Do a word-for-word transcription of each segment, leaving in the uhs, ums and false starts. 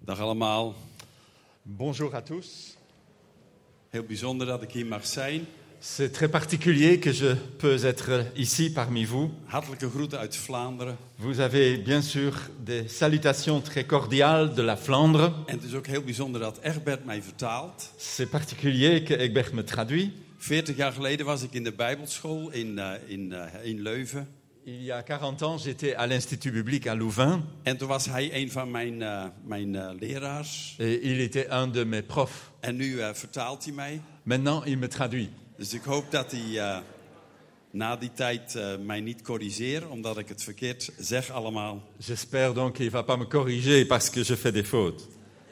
Dag allemaal. Bonjour à tous. Heel bijzonder dat ik hier mag zijn. C'est très particulier que je peux être ici parmi vous. Hartelijke groeten uit Vlaanderen. Vous avez bien sûr des salutations très cordiales de la Flandre. En het is ook heel bijzonder dat Egbert mij vertaalt. C'est particulier que Egbert me traduit. veertig jaar geleden was ik in de Bijbelschool in, uh, in, uh, in Leuven. Il y a quarante ans, j'étais à l'Institut biblique à Louvain. En toen was hij een van mijn, uh, mijn uh, leraars. Et il était un de mes profs. En nu uh, vertaalt hij mij. Maintenant, il me traduit. Dus ik hoop dat hij uh, na die tijd uh, mij niet corrigeert, omdat ik het verkeerd zeg allemaal. J'espère donc qu'il ne va pas me corriger parce que je fais des fautes.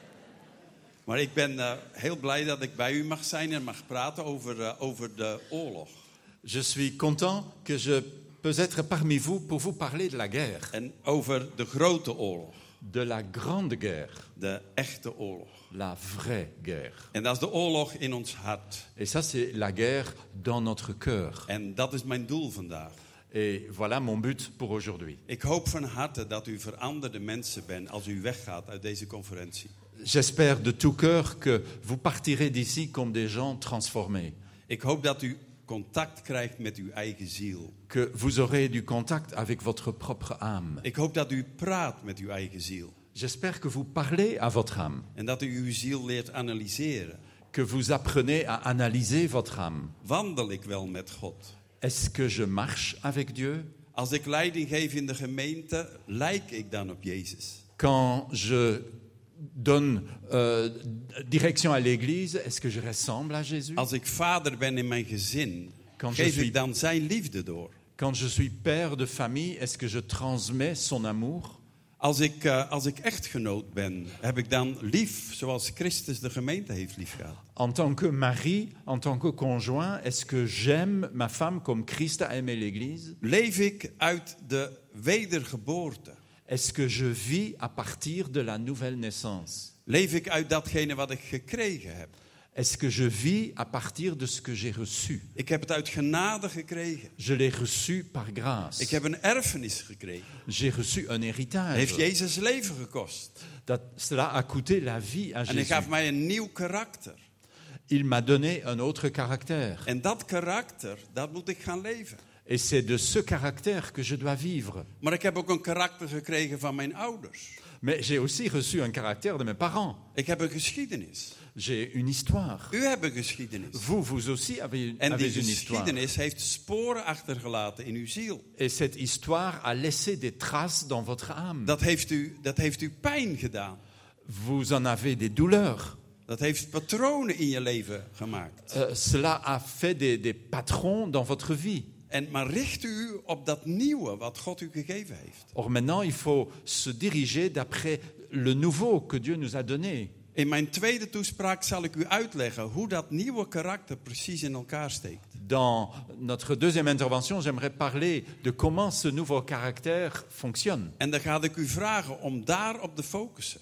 Maar ik ben uh, heel blij dat ik bij u mag zijn en mag praten over, uh, over de oorlog. Je suis content que je peux être parmi vous pour vous parler de la guerre. En over de grote oorlog. De la grande guerre. De echte oorlog. La vraie guerre. En dat is de oorlog in ons hart. Et ça, c'est la guerre dans notre cœur. En dat is mijn doel vandaag. Et voilà mon but pour aujourd'hui. Ik hoop van harte dat u veranderde mensen bent als u weggaat uit deze conferentie. J'espère de tout cœur que vous partirez d'ici comme des gens transformés. Ik hoop dat u contact krijgt met uw eigen ziel. Que vous aurez du contact avec votre propre âme. Ik hoop dat u praat met uw eigen ziel. J'espère que vous parlez à votre âme. En dat u uw ziel leert analyseren. Que vous apprenez à analyser votre âme. Wandel ik wel met God? Est-ce que je marche avec Dieu? Als ik leiding geef in de gemeente, lijk ik dan op Jezus? Quand je donne euh, direction à l'église, est-ce que je ressemble à Jésus? Als ik vader ben in mijn gezin, Quand je geef suis- ik dan zijn liefde door? Quand je suis père de famille, est-ce que je transmets son amour? Als ik, uh, als ik echtgenoot ben, heb ik dan lief zoals Christus de gemeente heeft liefgehad? En tant que mari, en tant que conjoint, est-ce que j'aime ma femme comme Christ a aimé l'Église? Leef ik uit de wedergeboorte? Est-ce que je vis à partir de la nouvelle naissance? Leef ik uit datgene wat ik gekregen heb? Est-ce que je vis à partir de ce que j'ai reçu? Ik heb het uit genade gekregen. Je l'ai reçu par grâce. Ik heb een erfenis gekregen. J'ai reçu un héritage. Heeft Jezus leven gekost. Dat, cela a coûté la vie à En hij Jésus. gaf mij een nieuw karakter. Il m'a donné un autre caractère. En dat karakter, dat moet ik gaan leven. Et c'est de ce caractère que je dois vivre. Maar ik heb ook een karakter gekregen van mijn ouders. Mais j'ai aussi reçu un caractère de mes parents. Ik heb een geschiedenis. J'ai une histoire. U hebt een geschiedenis. Vous, vous aussi avez, En die avez une histoire. geschiedenis heeft sporen achtergelaten in uw ziel. Et cette histoire a laissé des traces dans votre âme. Dat heeft u, dat heeft u pijn gedaan. Vous en avez des douleurs. Dat heeft patronen in je leven gemaakt. Euh, cela a fait des, des patrons dans votre vie. En maar richt u op dat nieuwe wat God u gegeven heeft. Or maintenant, il faut se diriger d'après le nouveau que Dieu nous a donné. In mijn tweede toespraak zal ik u uitleggen hoe dat nieuwe karakter precies in elkaar steekt. Dans notre deuxième intervention, j'aimerais parler de comment ce nouveau caractère fonctionne. En dan ga ik u vragen om daarop te focussen.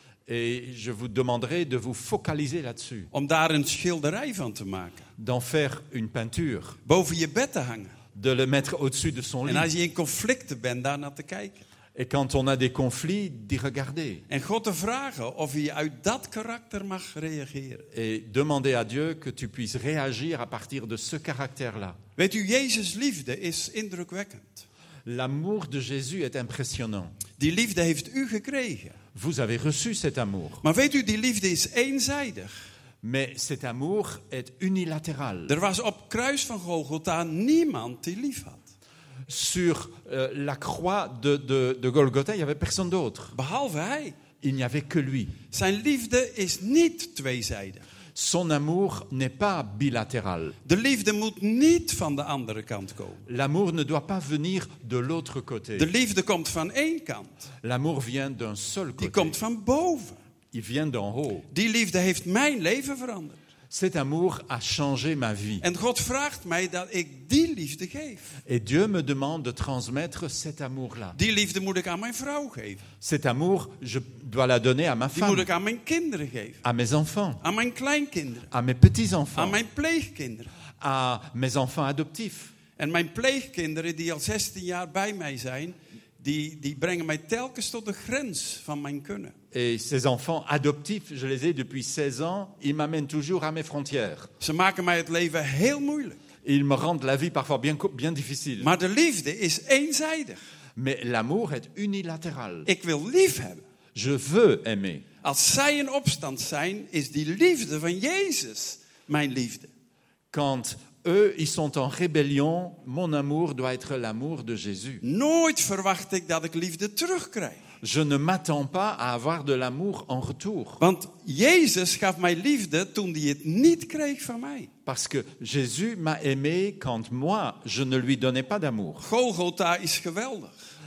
Et je vous demanderai de vous focaliser là-dessus, Om daar een schilderij van te maken. d'en faire une peinture, Boven je bed te hangen. de le mettre au-dessus de son En lit. als je in conflicten bent, daar naar te kijken. Et quand on a des conflits, d'y regarder. En God te vragen of hij uit dat karakter mag reageren. Et demander à Dieu que tu puisses réagir à partir de ce caractère-là. Weet u, Jezus' liefde is indrukwekkend. L'amour de Jésus est impressionnant. Die liefde heeft u gekregen. Vous avez reçu cet amour. Maar weet u, die liefde is eenzijdig. Mais cet amour est unilatéral. Er was op kruis van Golgotha niemand die lief had. Sur euh, la croix de, de, de Golgotha, il n'y avait personne d'autre. Behalve hij. Il n'y avait que lui. Zijn liefde is niet tweezijdig. Son amour n'est pas bilatéral. De liefde moet niet van de andere kant komen. L'amour ne doit pas venir de l'autre côté. De liefde komt van één kant. L'amour vient d'un seul Die côté. komt van boven. Il vient d'en haut. Die liefde heeft mijn leven veranderd. Cet amour a changé ma vie. En God vraagt mij dat ik die liefde geef. Et Dieu me demande de transmettre cet amour-là. Die liefde moet ik aan mijn vrouw geven. Cet amour, je dois la donner à ma Die moet femme, ik aan mijn kinderen geven. à mes enfants, Aan mijn kleinkinderen. à mes Aan petits-enfants, mijn pleegkinderen. à mes enfants adoptifs. En mijn pleegkinderen die al zestien jaar bij mij zijn, die, die brengen mij telkens tot de grens van mijn kunnen. Et ces enfants adoptifs, je les ai depuis seize ans, ils m'amènent toujours à mes frontières. Ze maken mij het leven heel moeilijk. Ils me rendent la vie parfois bien, bien difficile. Maar de liefde is eenzijdig. Mais l'amour est unilatéral. Ik wil lief hebben. Je veux aimer. Als zij in opstand zijn, is die liefde van Jezus mijn liefde. Quand eux, ils sont en rébellion, mon amour doit être l'amour de Jésus. Nooit verwacht ik dat ik liefde terugkrijg. Je ne m'attends pas à avoir de l'amour en retour. Want Jezus gaf mij liefde toen hij het niet kreeg van mij. Parce que Jésus m'a aimé quand moi, je ne lui donnais pas d'amour. Golgotha is geweldig.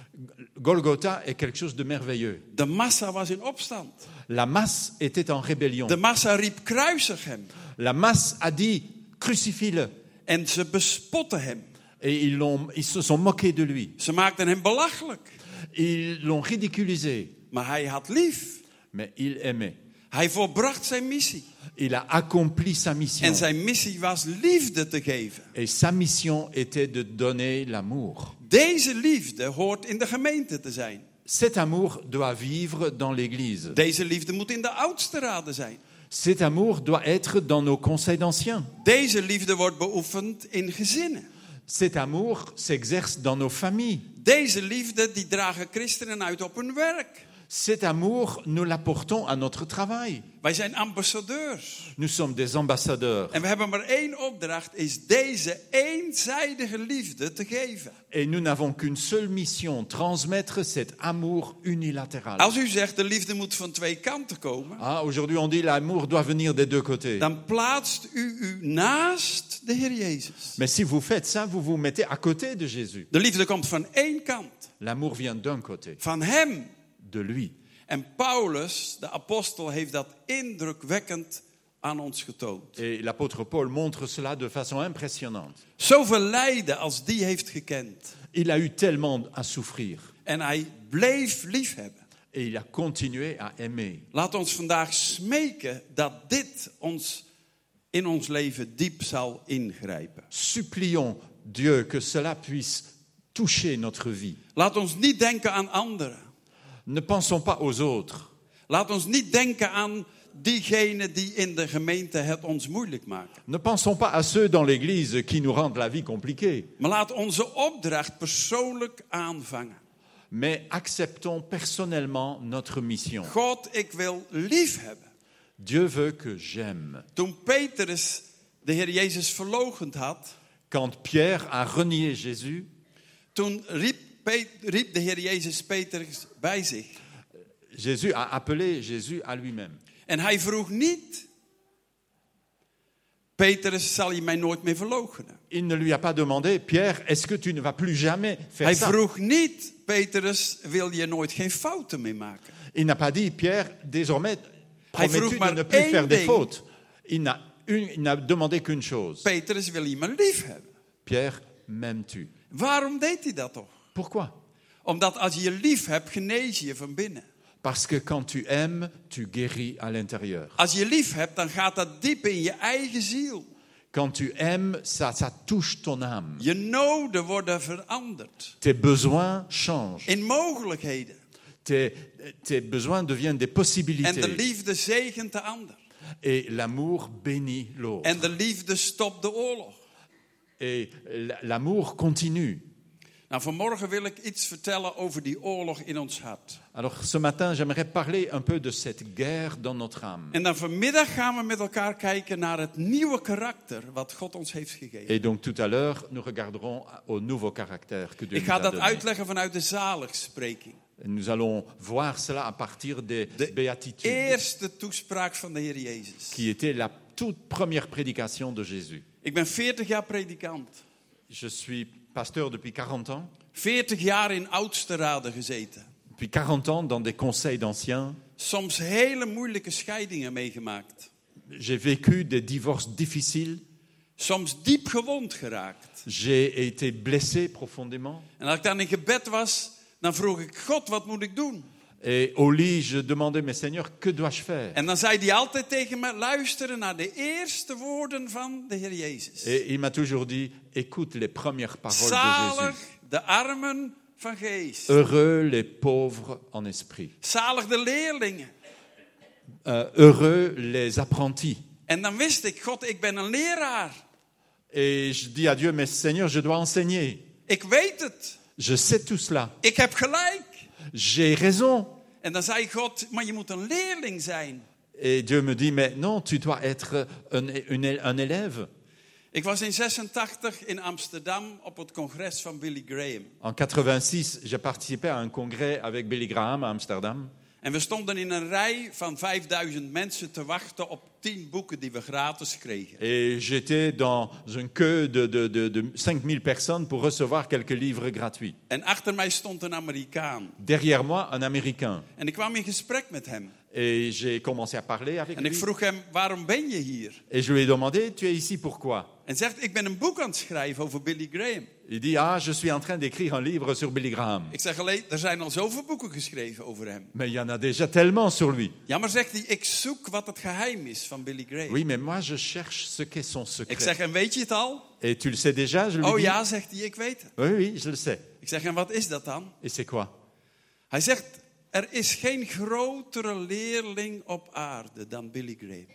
Golgotha est quelque chose de merveilleux. De massa was in opstand. La masse était en rébellion. De massa riep kruisig hem. La masse a dit, crucifie-le. En ze bespotten hem. Et ils, l'ont, ils se sont moqués de lui. Ze maakten hem belachelijk. Ils l'ont ridiculisé. Maar hij had lief. Mais il aimait. Hij volbracht zijn missie. Il a accompli sa mission. En zijn missie was liefde te geven. Et sa mission était de donner l'amour. Deze liefde hoort in de gemeente te zijn. Cet amour doit vivre dans l'Église. Deze liefde moet in de oudste raden zijn. Cet amour doit être dans nos conseils d'anciens. Deze liefde wordt beoefend in gezinnen. Cet amour s'exerce dans nos familles. Deze liefde die dragen christenen uit op hun werk. Cet amour, nous l'apportons à notre travail. Wij zijn ambassadeurs. Nous sommes des ambassadeurs. En we hebben maar één opdracht, is deze eenzijdige liefde te geven. Et nous n'avons qu'une seule mission, transmettre cet amour unilatéral. Als u zegt de liefde moet van twee kanten komen, Ah, aujourd'hui on dit l'amour doit venir des deux côtés. dan plaatst u u naast de Heer Jezus. Mais si vous faites ça, vous vous mettez à côté de Jésus. De liefde komt van één kant, L'amour vient d'un côté, van Hem. de lui. En Paulus, de apostel, heeft dat indrukwekkend aan ons getoond. Et l'apôtre Paul montre cela de façon impressionnante. Zoveel lijden als die heeft gekend. Il a eu tellement à souffrir En hij bleef liefhebben. et il a continué à aimer. Laat ons vandaag smeken dat dit ons in ons leven diep zal ingrijpen. Supplions Dieu que cela puisse toucher notre vie. Laat ons niet denken aan anderen. Ne pensons pas aux autres. Laat ons niet denken aan diegenen die in de gemeente het ons moeilijk maken. Ne pensons pas à ceux dans l'Église qui nous rendent la vie compliquée. Maar laat onze opdracht persoonlijk aanvangen. Mais acceptons personnellement notre mission. God, ik wil lief hebben. Dieu veut que j'aime. Toen Petrus de Heer Jezus verloochend had, Quand Pierre a renié Jésus, toen riep, Pe- riep de Heer Jezus Petrus bij zich. Jésus a appelé Jésus à lui-même. En hij vroeg niet, Petrus, zal je mij nooit meer verloochenen? Il ne lui a pas demandé, Pierre, est-ce que tu ne vas plus jamais faire Hij ça? vroeg niet, Petrus, wil je nooit geen fouten meer maken? Il n'a pas dit, Pierre, désormais, Hij vroeg promets-tu de maar ne plus één faire des ding. fautes? Il n'a, une- il n'a demandé qu'une chose. Petrus, wil je me lief hebben? Pierre, m'aimes-tu? Waarom deed hij dat toch? Pourquoi? Omdat als je je lief hebt, genees je je van binnen. Parce que quand tu aimes, tu guéris à l'intérieur. Als je lief hebt, dan gaat dat diep in je eigen ziel. Quand tu aimes, ça, ça touche ton âme. Je noden worden veranderd. Tes besoins changent. In mogelijkheden. Tes, tes besoins deviennent des En de possibilités. liefde zegent de ander. Et l'amour bénit l'autre. En de liefde stopt de oorlog. Et l'amour continue. Nou, vanmorgen wil ik iets vertellen over die oorlog in ons hart. Alors ce matin, j'aimerais parler un peu de cette guerre dans notre âme. En dan vanmiddag gaan we met elkaar kijken naar het nieuwe karakter wat God ons heeft gegeven. Et donc tout à l'heure, nous regarderons au nouveau caractère que Dieu Ik nous ga a dat donné. uitleggen vanuit de zaligspreking. Et nous allons voir cela à partir des De béatitudes, eerste toespraak van de Heer Jezus. qui était la toute première prédication de Jésus. Ik ben veertig jaar predikant. Je suis pasteur depuis quarante ans. veertig jaar in oudste raden gezeten. Depuis quarante ans dans des conseils d'anciens. Soms hele moeilijke scheidingen meegemaakt. J'ai vécu des divorces difficiles. Soms diep gewond geraakt. J'ai été blessé profondément. En als ik dan in gebed was, dan vroeg ik, God, wat moet ik doen? Et au lit, je demandais, mais Seigneur, que dois-je faire? En dan zei hij altijd tegen me, luisteren naar de eerste woorden van de Heer Jezus. Et il m'a toujours dit, écoute les premières paroles de Zalig Jésus. de armen van geest. Heureux les pauvres en esprit. Zalig de leerlingen. Euh, heureux les apprentis. En dan wist ik, God, ik ben een leraar. Et je dis à Dieu, mais Seigneur, je dois enseigner. Ik weet het. Je sais tout cela. Ik heb gelijk. J'ai raison. En dan zei God, maar je moet een leerling zijn. Et Dieu me dit, mais non, tu dois être un, une- un élève. Ik was in zesentachtig in Amsterdam op het congres van Billy Graham. En quatre-vingt-six, j'ai participé à un congrès avec Billy Graham à Amsterdam. En we stonden in een rij van vijfduizend mensen te wachten op tien boeken die we gratis kregen. Et j'étais dans une queue de, de, de, de cinq mille personnes pour recevoir quelques livres gratuits. En achter mij stond een Amerikaan. Derrière moi, un Américain. En ik kwam in gesprek met hem. Et j'ai commencé à parler avec En lui. ik vroeg hem, waarom ben je hier? Et je lui ai demandé, tu es ici pourquoi? En zegt, ik ben een boek aan het schrijven over Billy Graham. Il dit, ah, je suis en train d'écrire un livre sur Billy Graham. Ik zeg, alleen, er zijn al zoveel boeken geschreven over hem. Mais il y en a déjà tellement sur lui. Ja, maar zegt hij, ik zoek wat het geheim is van Billy Graham. Oui, mais moi, je cherche ce qu'est son Ik secret. zeg, en weet je het al? Et tu le sais déjà, je lui Oh dis? ja, zegt hij, ik weet het. Oui, oui, je le sais. Ik zeg, en wat is dat dan? Et c'est quoi? Hij zegt, er is geen grotere leerling op aarde dan Billy Graham.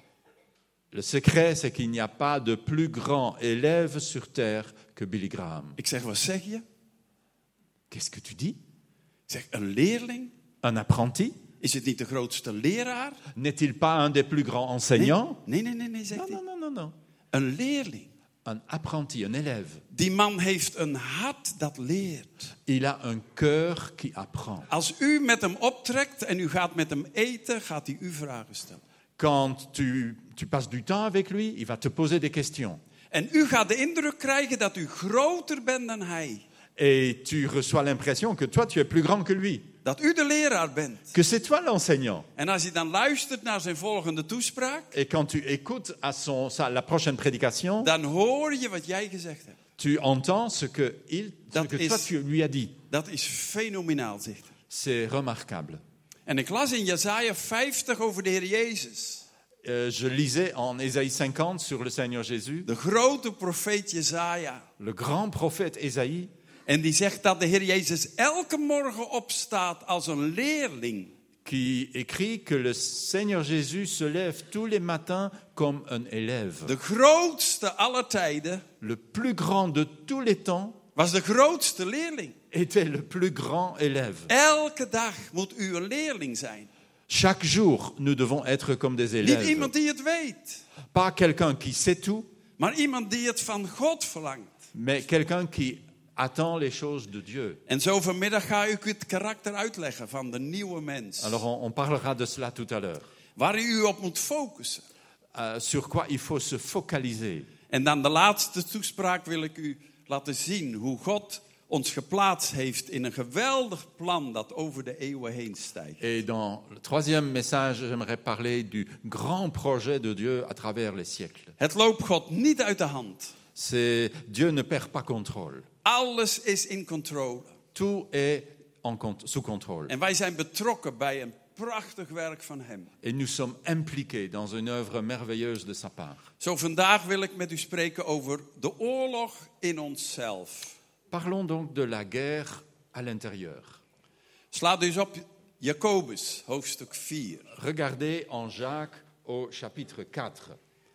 Le secret, c'est qu'il n'y a pas de plus grand élève sur terre que Billy Graham. Ik zeg, wat zeg je? Qu'est-ce que tu dis? Ik zeg, een leerling? Un apprenti? Is het niet de grootste leraar? N'est-il pas un des plus grands enseignants? Nee, nee, nee, nee, zegt Non, hij. non, non, non, non. Een leerling. Un apprenti, un élève. Die man heeft een hart dat leert. Il a un cœur qui apprend. Als u met hem optrekt en u gaat met hem eten, gaat hij u vragen stellen. Quand tu, tu passes du temps avec lui, il va te poser des questions. En u gaat de indruk krijgen dat u groter bent dan hij. Et tu reçois l'impression que toi, tu es plus grand que lui. Dat u de leraar bent. Que c'est toi l'enseignant. En als je dan luistert naar zijn volgende toespraak, Et quand tu écoutes à son, sa, la prochaine prédication, dan hoor je wat jij gezegd hebt. tu entends ce que, il, ce Dat que is- toi, tu lui as dit. Dat is fenomenaal, zegt hij. C'est remarquable. En ik las in Jesaja vijftig over de Heer Jezus. Euh, je lisais en Ésaïe cinquante sur le Seigneur Jésus, De grote profeet Jesaja. le grand prophète Ésaïe, En die zegt dat de Heer Jezus elke morgen opstaat als een leerling. qui écrit que le Seigneur Jésus se lève tous les matins comme un élève. De grootste aller tijden Le plus grand de tous les temps was de grootste leerling. était le plus grand élève. Elke dag moet u een leerling zijn. Chaque jour, nous devons être comme des Niet élèves. iemand die het weet, Pas quelqu'un qui sait tout, maar iemand die het van God verlangt. mais quelqu'un qui attend les choses de Dieu. En zo vanmiddag ga ik u het karakter uitleggen van de nieuwe mens. Alors on, on parlera de cela tout à l'heure. Waar u op moet focussen. Euh, sur quoi il faut se focaliser. En dan de laatste toespraak wil ik u laten zien hoe God ons geplaatst heeft in een geweldig plan dat over de eeuwen heen stijgt. Et dans le troisième message, j'aimerais parler du grand projet de Dieu à travers les siècles. Het loopt God niet uit de hand. C'est Dieu ne perd pas contrôle. Alles is in controle. Tout est en cont- sous contrôle. En wij zijn betrokken bij een prachtig werk van Hem. Et nous sommes impliqués dans une œuvre merveilleuse de sa part. Zo vandaag wil ik met u spreken over de oorlog in onszelf. Parlons donc de la guerre à l'intérieur. Sla dus op Jacobus, hoofdstuk vier. Regardez en Jacques au chapitre quatre.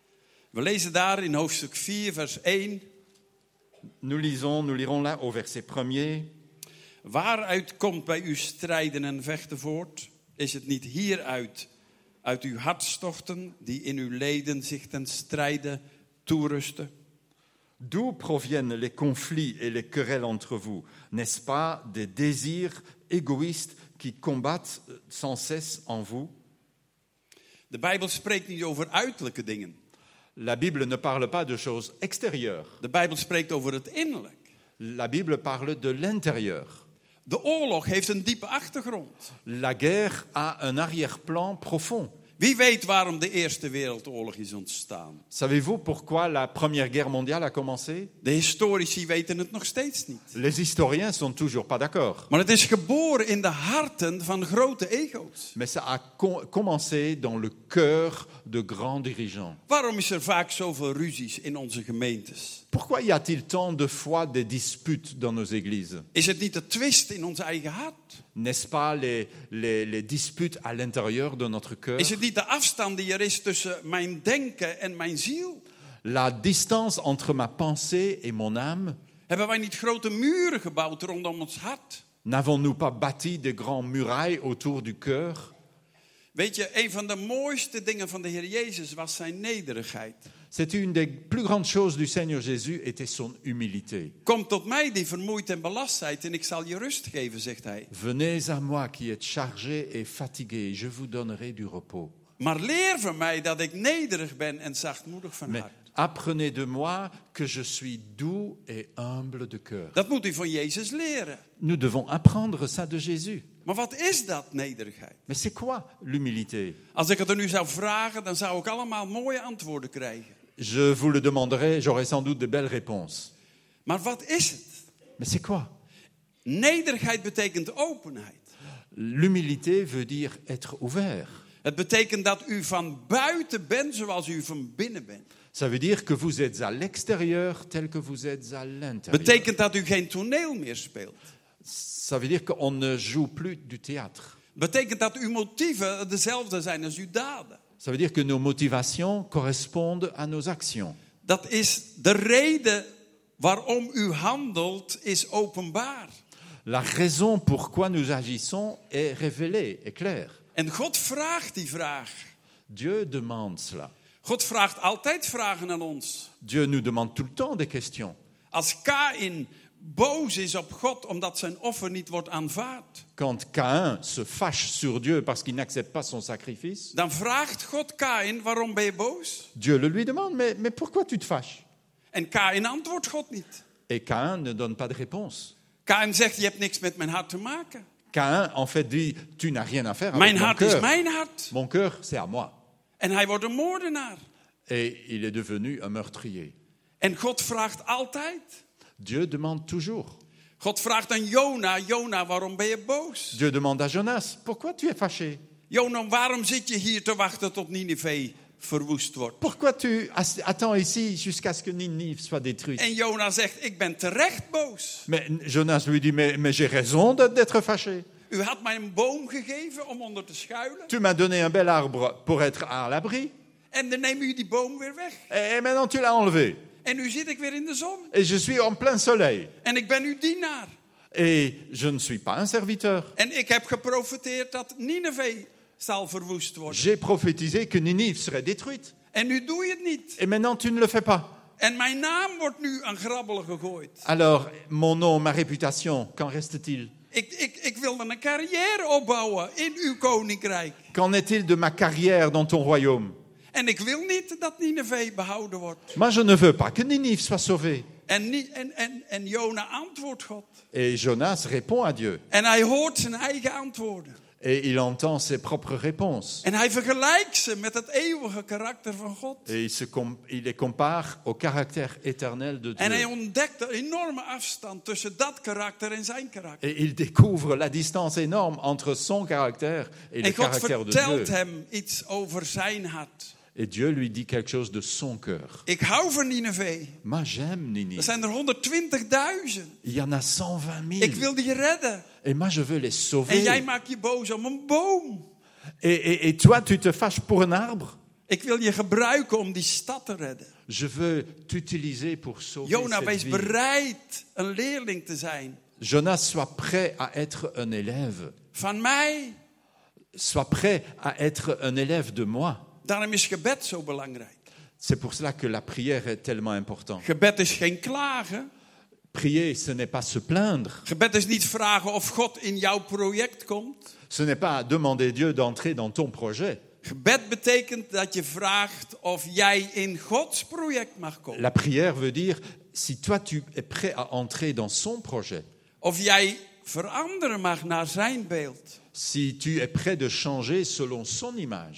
We lezen daar in hoofdstuk vier, vers één. Nous lisons, nous lirons là au verset premier. Waaruit komt bij u strijden en vechten voort? Is het niet hieruit, uit uw hartstochten, die in uw leden zich ten strijde toerusten? D'où proviennent les conflits et les querelles entre vous? N'est-ce pas des désirs égoïstes qui combattent sans cesse en vous? De Bijbel spreekt niet over uiterlijke dingen. La Bible ne parle pas de choses extérieures. De Bijbel spreekt over het innerlijk. La Bible parle de l'intérieur. De oorlog heeft een diepe achtergrond. La guerre a un arrière-plan profond. Wie weet waarom de Eerste Wereldoorlog is ontstaan? Savez-vous pourquoi la Première Guerre mondiale a commencé? De historici weten het nog steeds niet. Les historiens sont toujours pas d'accord. Maar het is geboren in de harten van grote ego's. Mais ça a com- commencé dans le cœur de grands dirigeants. Waarom is er vaak zoveel ruzies in onze gemeentes? Pourquoi y a-t-il tant de fois des disputes dans nos églises? Is het niet de twist in ons eigen hart? N'est-ce pas les, les, les disputes à l'intérieur de notre cœur? Is het niet de afstand die er is tussen mijn denken en mijn ziel? La distance entre ma pensée et mon âme? Hebben wij niet grote muren gebouwd rondom ons hart? N'avons-nous pas bâti de grandes murailles autour du cœur? Weet je, een van de mooiste dingen van de Heer Jezus was zijn nederigheid. C'est une des plus grandes choses du Seigneur Jésus était son humilité. Kom tot mij die vermoeid en belast zijt en ik zal je rust geven, zegt hij. Venez à moi qui êtes chargés et fatigués, je vous donnerai du repos. Maar leer van mij dat ik nederig ben en zachtmoedig van Mais hart. apprenez de moi que je suis doux et humble de cœur. Dat moet u van Jezus leren. Nous devons apprendre ça de Jésus. Maar wat is dat, nederigheid? Mais c'est quoi l'humilité? Als ik het er nu zou vragen, dan zou ik allemaal mooie antwoorden krijgen. Je vous le demanderai, j'aurai sans doute de belles réponses. Maar wat is het? Mais c'est quoi? Nederigheid betekent openheid. L'humilité veut dire être ouvert. Het betekent dat u van buiten bent zoals u van binnen bent. Ça veut dire que vous êtes à l'extérieur tel que vous êtes à l'intérieur. Betekent dat u geen toneel meer speelt. Ça veut dire qu'on ne joue plus du théâtre. Betekent dat uw motieven dezelfde zijn als uw daden. Ça veut dire que nos motivations correspondent à nos actions. Dat is de reden waarom u handelt, is openbaar. La raison pourquoi nous agissons est révélée, est claire. En God vraagt die vraag. Dieu demande cela. God vraagt altijd vragen aan ons. Dieu nous demande tout le temps des questions. Als Kaïn boos is op God omdat zijn offer niet wordt aanvaard, Quand Caïn se fâche sur Dieu parce qu'il n'accepte pas son sacrifice, dan vraagt God Kaïn, waarom ben je boos? Dieu le lui demande, mais, mais pourquoi tu te fâches? En Kaïn antwoordt God niet. Et Caïn ne donne pas de réponse. Kaïn zegt, je hebt niks met mijn hart te maken. Caïn, en fait, dit, tu n'as rien à faire avec Mijn mon hart is cœur. mijn hart. Mon cœur, c'est à moi. En hij wordt een moordenaar. Et il est devenu un meurtrier. En God vraagt altijd. Dieu demande toujours. God vraagt aan Jona, Jona, waarom ben je boos? Dieu demande à Jonas, pourquoi tu es fâché? Jona, waarom zit je hier te wachten tot Nineve verwoest wordt? Pourquoi tu attends ici jusqu'à ce que Ninive soit détruite? En Jona zegt, ik ben terecht boos. Mais Jonas lui dit, mais, mais j'ai raison d'être fâché. U had mij een boom gegeven om onder te schuilen. Tu m'as donné un bel arbre pour être à l'abri. En dan neem u die boom weer weg. Et maintenant tu l'as enlevé. En nu zit ik weer in de zon. Et je suis en plein soleil. En ik ben uw dienaar. Et je ne suis pas un serviteur. En ik heb geprofeteerd dat Nineve zal verwoest worden. J'ai prophétisé que Ninive serait détruite. En nu doe je het niet. Et maintenant tu ne le fais pas. En mijn naam wordt nu aan grabbelen gegooid. Alors, mon nom, ma réputation, qu'en reste-t-il? Ik, ik, ik wilde een carrière opbouwen in uw koninkrijk. Qu'en est-il de ma carrière dans ton royaume? En ik wil niet dat Nineve behouden wordt. Moi, je ne veux pas que Ninive soit sauvée. En, en, en, en Jona antwoordt God. Et Jonas répond à Dieu. En hij hoort zijn eigen antwoorden. Et il entend ses propres réponses. En hij vergelijkt ze met het eeuwige karakter van God. Et il, se com- il les compare au caractère éternel de En hij Dieu. ontdekt de enorme afstand tussen dat karakter en zijn karakter. Et il découvre la distance énorme entre son caractère et le En God caractère de vertelt Dieu. hem iets over zijn hart. Et Dieu lui dit quelque chose de son cœur. Ik hou van Nineve. Moi, j'aime Er Ninive. zijn er honderdtwintigduizend. Il y en a cent vingt Ik mille. wil die redden. Et moi, je veux les En sauver. jij maakt je boos om een boom. Et, et, et toi, tu te fâches pour un arbre? Ik wil je gebruiken om die stad te redden. Je veux t'utiliser pour sauver Jona, cette wees ville. bereid een leerling te zijn. Jonas, sois prêt à être un élève. Van mij. Sois prêt à être un élève de moi. Daarom is gebed zo belangrijk. C'est pour cela que la prière est tellement importante. Gebed is geen klagen. Prier, ce n'est pas se plaindre. Gebed is niet vragen of God in jouw project komt. Ce n'est pas demander Dieu d'entrer dans ton projet. Gebed betekent dat je vraagt of jij in Gods project mag komen. La prière veut dire, si toi tu es prêt à entrer dans son projet, Of jij veranderen mag naar zijn beeld. si tu es prêt de changer selon son image.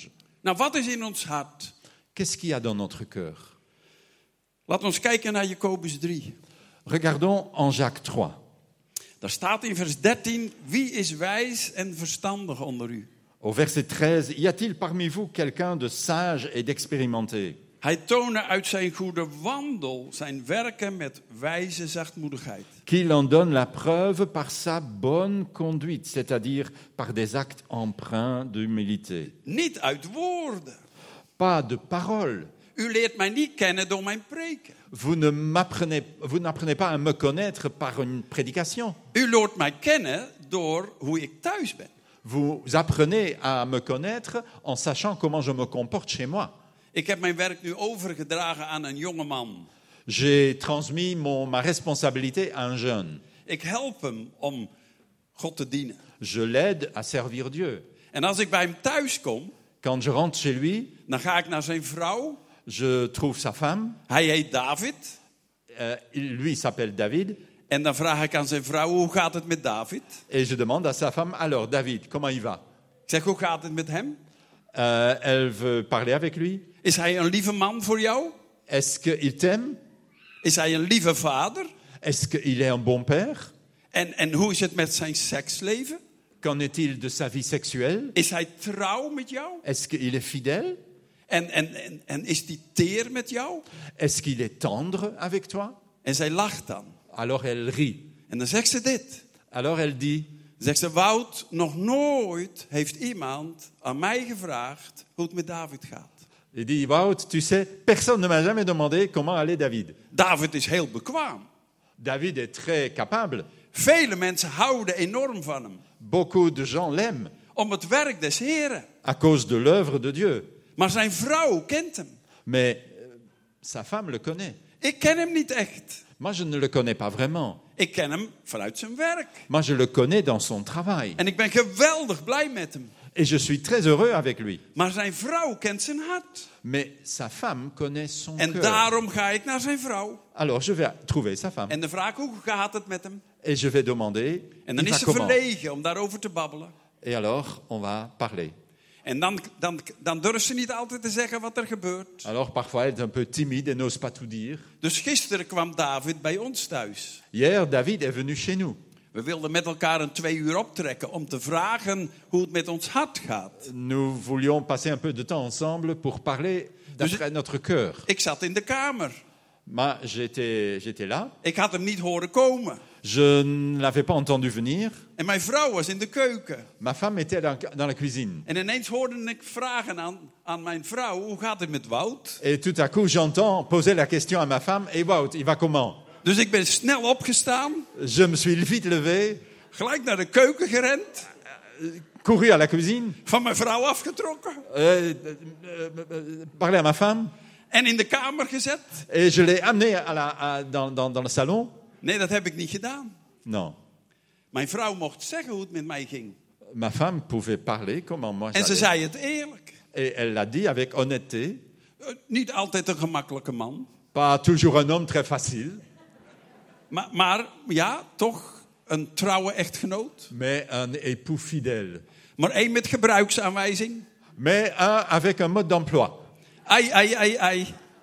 Nou, wat is in ons hart? Qu'est-ce qu'il y a dans notre cœur? Laten we eens kijken naar Jacobus drie. Regardons en Jacques trois. Daar staat in vers dertien, wie is wijs en verstandig onder u? Au verset treize, y a-t-il parmi vous quelqu'un de sage et d'expérimenté? Hij toonde uit zijn goede wandel zijn werken met wijze zachtmoedigheid. Qu'il en donne la preuve par sa bonne conduite, c'est-à-dire par des actes empreints d'humilité. Niet uit woorden. Pas de paroles. U leert mij niet kennen door mijn preken. Vous ne m'apprenez, vous n'apprenez pas à me connaître par une prédication. U leert mij kennen door hoe ik thuis ben. Vous apprenez à me connaître en sachant comment je me comporte chez moi. Ik heb mijn werk nu overgedragen aan een jonge man. J'ai transmis mon, ma responsabilité à un jeune. Ik help hem om God te dienen. Je l'aide à servir Dieu. En als ik bij hem thuis kom, Quand je rentre chez lui, dan ga ik naar zijn vrouw. je trouve sa femme. Hij heet David. Euh, il- lui, il s'appelle David. En dan vraag ik aan zijn vrouw, hoe gaat het met David? Et je demande à sa femme, alors David, comment il va? Ik zeg, hoe gaat het met hem? Euh, Elle veut parler avec lui. Is hij een lieve man voor jou? Est-ce qu'il t'aime? Is hij een lieve vader? Est-ce qu'il est un bon père? En, en hoe is het met zijn seksleven? Qu'en est-il de sa vie sexuelle? Is hij trouw met jou? Est-ce qu'il est fidèle? En, en, en, en is hij teer met jou? Est-ce qu'il est tendre avec toi? En zij lacht dan. Alors elle rit. En dan zegt ze dit. Alors elle dit, Zegt ze, Wout, nog nooit heeft iemand aan mij gevraagd hoe het met David gaat. il dit, Wout, tu sais, personne ne m'a jamais demandé comment allait David. David is heel bekwaam. David est très capable. Vele mensen houden enorm van hem. Beaucoup de gens l'aiment Om het werk des Heren. à cause de l'œuvre de Dieu. Maar zijn vrouw kent hem. Mais euh, sa femme le connaît. Ik ken hem niet echt. Moi, je ne le connais pas vraiment. Ik ken hem vanuit zijn werk. Moi, je le connais dans son travail. En ik ben geweldig blij met hem. Et je suis très heureux avec lui. Maar zijn vrouw kent zijn hart. Mais sa femme connaît son En cœur. daarom ga ik naar zijn vrouw. Alors, je vais trouver sa femme. En dan vraag ik, hoe gaat het met hem? Et je vais demander, En dan il is va ze comment? verlegen om daarover te babbelen. Et alors, on va parler. En dan, dan, dan durft ze niet altijd te zeggen wat er gebeurt. Alors, parfois, elle est un peu timide et n'ose pas tout dire. Dus gisteren kwam David bij ons thuis. Hier, David est venu chez nous. We wilden met elkaar een twee uur optrekken om te vragen hoe het met ons hart gaat. Nous voulions passer un peu de temps ensemble pour parler d'après notre cœur. Ik zat in de kamer. Mais j'étais, j'étais là. Ik had hem niet horen komen. Je ne l'avais pas entendu venir. En mijn vrouw was in de keuken. Ma femme était dans, dans la cuisine. En ineens hoorde ik vragen aan, aan mijn vrouw, hoe gaat het met Wout? Et tout à coup, j'entends poser la question à ma femme, et Wout, il va comment? Dus ik ben snel opgestaan, Je me suis vite levé, gelijk naar de keuken gerend, couru à la cuisine, van mijn vrouw afgetrokken euh, euh, euh, parlé à ma femme, en in de kamer gezet. et je l'ai amené à la, à- dans, dans, dans le salon. Nee, dat heb ik niet gedaan. Non. Mijn vrouw mocht zeggen hoe het met mij ging. Ma femme pouvait parler comment moi En ze j'allais. zei het eerlijk. Et elle l'a dit avec honnêteté. Uh, niet altijd een gemakkelijke man. Pas toujours un homme très facile, Maar, maar ja, toch een trouwe echtgenoot. mais un époux fidèle. Maar één met gebruiksaanwijzing. Mais un avec un mode d'emploi. Ai, ai, ai, ai.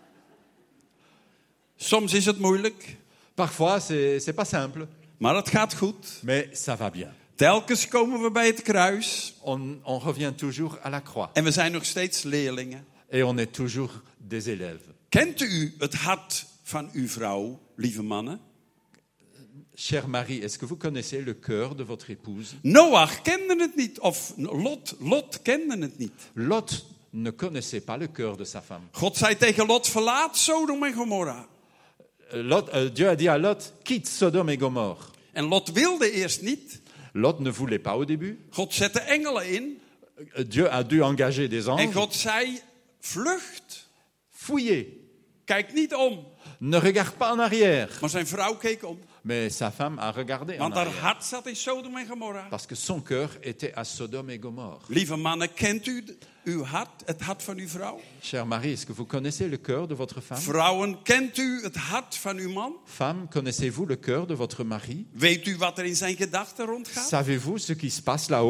Soms is het moeilijk, Parfois, c'est, c'est pas simple, maar het gaat goed. mais ça va bien. Telkens komen we bij het kruis On, on revient toujours à la croix. en we zijn nog steeds leerlingen. Et on est toujours des élèves. Kent u het hart van uw vrouw, lieve mannen? Chère Marie, est-ce que vous connaissez le cœur de votre épouse? Noach kende het niet, of Lot, Lot kende het niet. Lot ne connaissait pas le cœur de sa femme. God zei tegen Lot, verlaat Sodom en Gomorra. Lot, euh, Dieu a dit à Lot, quitte Sodome et Gomorre. En Lot wilde eerst niet. Lot ne voulait pas au début. God zette engelen in. Euh, Dieu a dû engager des En anges. God zei, vlucht. Fouillez, Kijk niet om. ne regarde pas en arrière. Maar zijn vrouw keek om. Mais sa femme a regardé en Want haar arrière. hart zat in Sodom en Gomorra. Parce que son cœur était à Sodome et Gomorre. Lieve mannen, kent u d- uw hart, het hart van uw vrouw? Chère Marie, est-ce que vous connaissez le cœur de votre femme? Vrouwen, kent u het hart van uw man? Femme, connaissez-vous le cœur de votre mari? Weet u wat er in zijn gedachten rondgaat? Savez-vous ce qui se passe là-haut?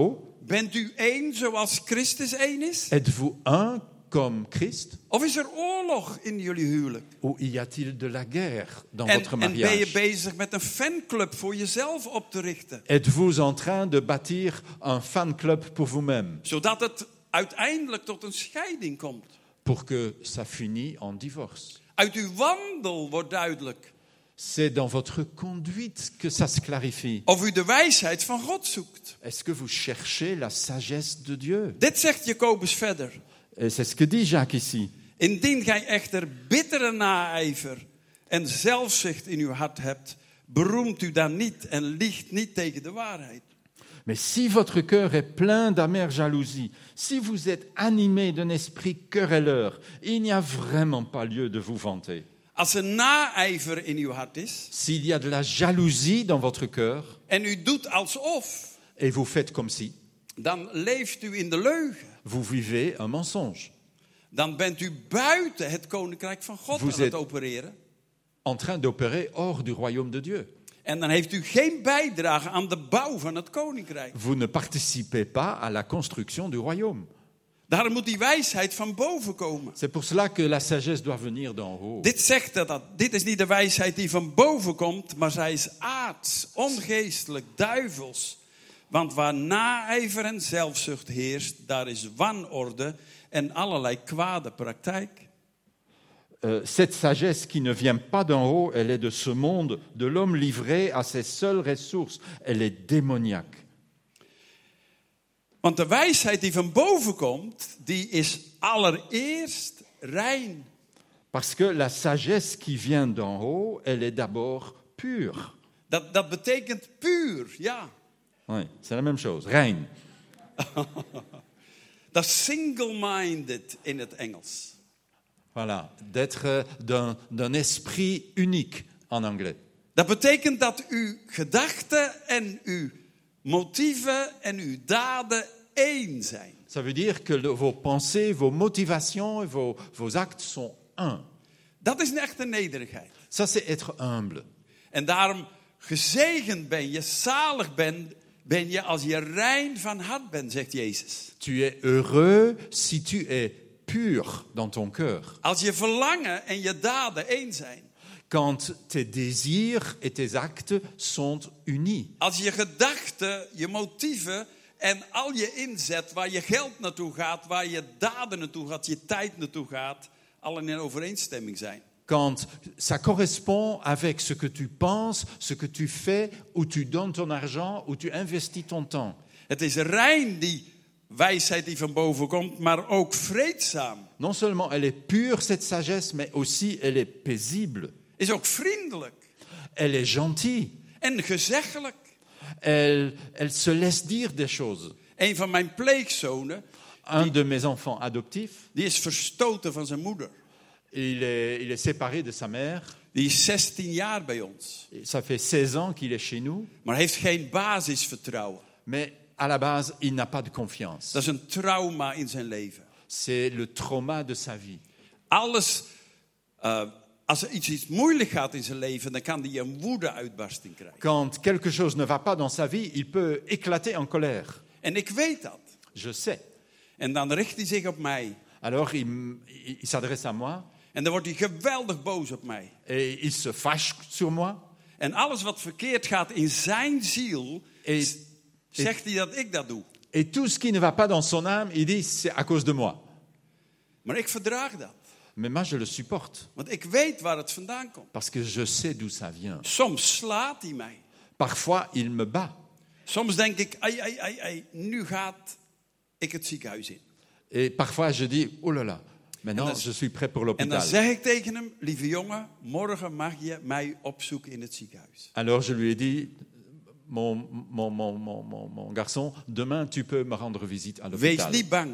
Bent u één zoals Christus één is? Êtes-vous un comme Christ? Of is er oorlog in jullie huwelijk? Ou y a-t-il de la guerre dans En, votre en ben je mariage? bezig met een fanclub voor jezelf op te richten? Êtes-vous en train de bâtir un fan club pour vous-même, Zodat het uiteindelijk tot een scheiding komt. pour que ça finisse en divorce? Uit uw wandel wordt duidelijk C'est dans votre conduite que ça se clarifie. of u de wijsheid van God zoekt. Est-ce que vous cherchez la sagesse de Dieu? Dit zegt Jacobus verder. Et c'est ce que dit Jacques ici. Indien gij echter bittere naijver en zelfzucht in uw hart hebt, beroemt u dan niet en liegt niet tegen de waarheid. Mais si votre cœur est plein d'amère jalousie, si vous êtes animé d'un esprit querelleur, il n'y a vraiment pas lieu de vous vanter. Als er naijver in uw hart is S'il y a de la jalousie dans votre cœur, en u doet alsof, et vous faites comme si, dan leeft u in de leugen. vous vivez un mensonge, Dan bent u buiten het koninkrijk van God Vous aan het êtes- opereren. en train d'opérer hors du royaume de Dieu. En dan heeft u geen bijdrage aan de bouw van het koninkrijk. Vous ne participez pas à la construction du royaume. Daarom moet die wijsheid van boven komen. C'est pour cela que la sagesse doit venir d'en haut. Dit zegt dat, dat. Dit is niet de wijsheid die van boven komt, maar zij is aards, ongeestelijk, duivels. Want waar naijver en zelfzucht heerst, daar is wanorde en allerlei kwade praktijk. Euh, cette sagesse qui ne vient pas d'en haut, elle est de ce monde, de l'homme livré à ses seules ressources. Elle est démoniaque. Want de wijsheid die van boven komt, die is allereerst rein. Parce que la sagesse qui vient d'en haut, elle est d'abord pure. Dat, dat betekent puur, ja. Oui, c'est la même chose, reine. Dat is single-minded in het Engels. Voilà, d'être d'un, d'un esprit unique en anglais. Dat betekent dat uw gedachten en uw motieven en uw daden één zijn. Ça veut dire que le- vos pensées, vos motivations et vos, vos actes sont un. Dat is een echte nederigheid. Ça, c'est être humble. En daarom gezegend ben je, zalig ben, ben je als je rein van hart bent, zegt Jezus. Tu es heureux si tu es pur dans ton cœur. Als je verlangen en je daden één zijn. Quand tes désirs et tes actes sont unis. Als je gedachten, je motieven en al je inzet, waar je geld naartoe gaat, waar je daden naartoe gaat, je tijd naartoe gaat, allen in overeenstemming zijn. Quand ça correspond avec ce que tu penses, ce que tu fais, où tu donnes ton argent, où tu investis ton temps. Het is rein, die wijsheid die van boven komt, maar ook vreedzaam. Non seulement elle est pure, cette sagesse, mais aussi elle est paisible. Is ook vriendelijk Elle est gentille. en gezeggelijk. Elle, elle se laisse dire des choses. Een van mijn pleegzonen, Un de mes enfants adoptifs, die is verstoten van zijn moeder. il est, il est séparé de sa mère. Die is zestien jaar bij ons, Et ça fait seize ans qu'il est chez nous. maar heeft geen basisvertrouwen. Mais à la base, il n'a pas de confiance. Dat is een trauma in zijn leven. C'est le trauma de sa vie. Alles, uh, als er iets, iets moeilijk gaat in zijn leven, dan kan hij een woede-uitbarsting krijgen. Quand quelque chose ne va pas dans sa vie, il peut éclater en colère. En ik weet dat. Je sais. En dan richt hij zich op mij. Alors il, m- il il s'adresse à moi En dan wordt hij geweldig boos op mij. et il se fâche sur moi. En alles wat verkeerd gaat in zijn ziel, Et, s- zegt hij dat ik dat doe. et tout ce qui ne va pas dans son âme, il dit c'est à cause de moi. Maar ik verdraag dat. Mais moi, je le supporte Want ik weet waar het vandaan komt. parce que je sais d'où ça vient. Soms slaat hij mij. Parfois, il me bat. Soms denk ik, ai, ai, ai, ai, nu gaat ik het ziekenhuis in. Et parfois, je dis, oh là là, maintenant, En dan- je suis prêt pour En dan l'hôpital. zeg ik tegen hem, lieve jongen, morgen mag je mij opzoeken in het ziekenhuis. Alors, je lui ai dit, mon, mon, mon, mon, mon, mon garçon, demain, tu peux me rendre visite à Wees l'hôpital. niet bang.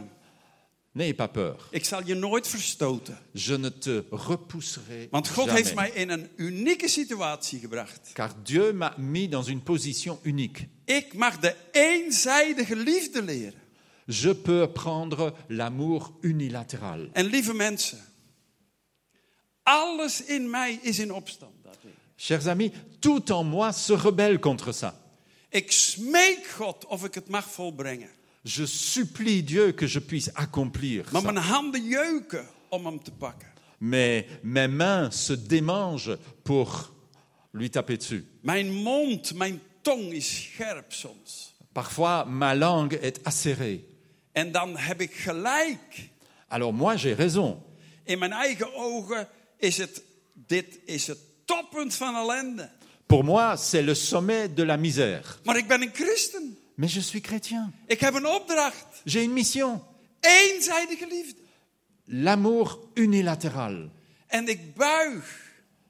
N'aie pas peur. Ik zal je nooit verstoten. Je ne te repousserai Want God jamais. heeft mij in een unieke situatie gebracht. Car Dieu m'a mis dans une position unique. Ik mag de eenzijdige liefde leren. Je peux prendre l'amour unilatéral. En lieve mensen, alles in mij is in opstand daartegen. Chers amis, tout en moi se rebelle contre ça. Ik smeek God of ik het mag volbrengen. Je supplie Dieu que je puisse accomplir Maar ça. mijn handen jeuken om hem te pakken. Mais mes mains se démangent pour lui taper dessus. Mijn mond, mijn tong is scherp soms. Parfois, ma langue est acérée. En dan heb ik gelijk. Alors moi, j'ai raison. In mijn eigen ogen is het, dit is het toppunt van ellende. Pour moi, c'est le sommet de la misère. Maar ik ben een christen. Mais je suis chrétien. Ik heb een opdracht. J'ai une mission. Eenzijdige liefde. L'amour unilatéral. En ik buig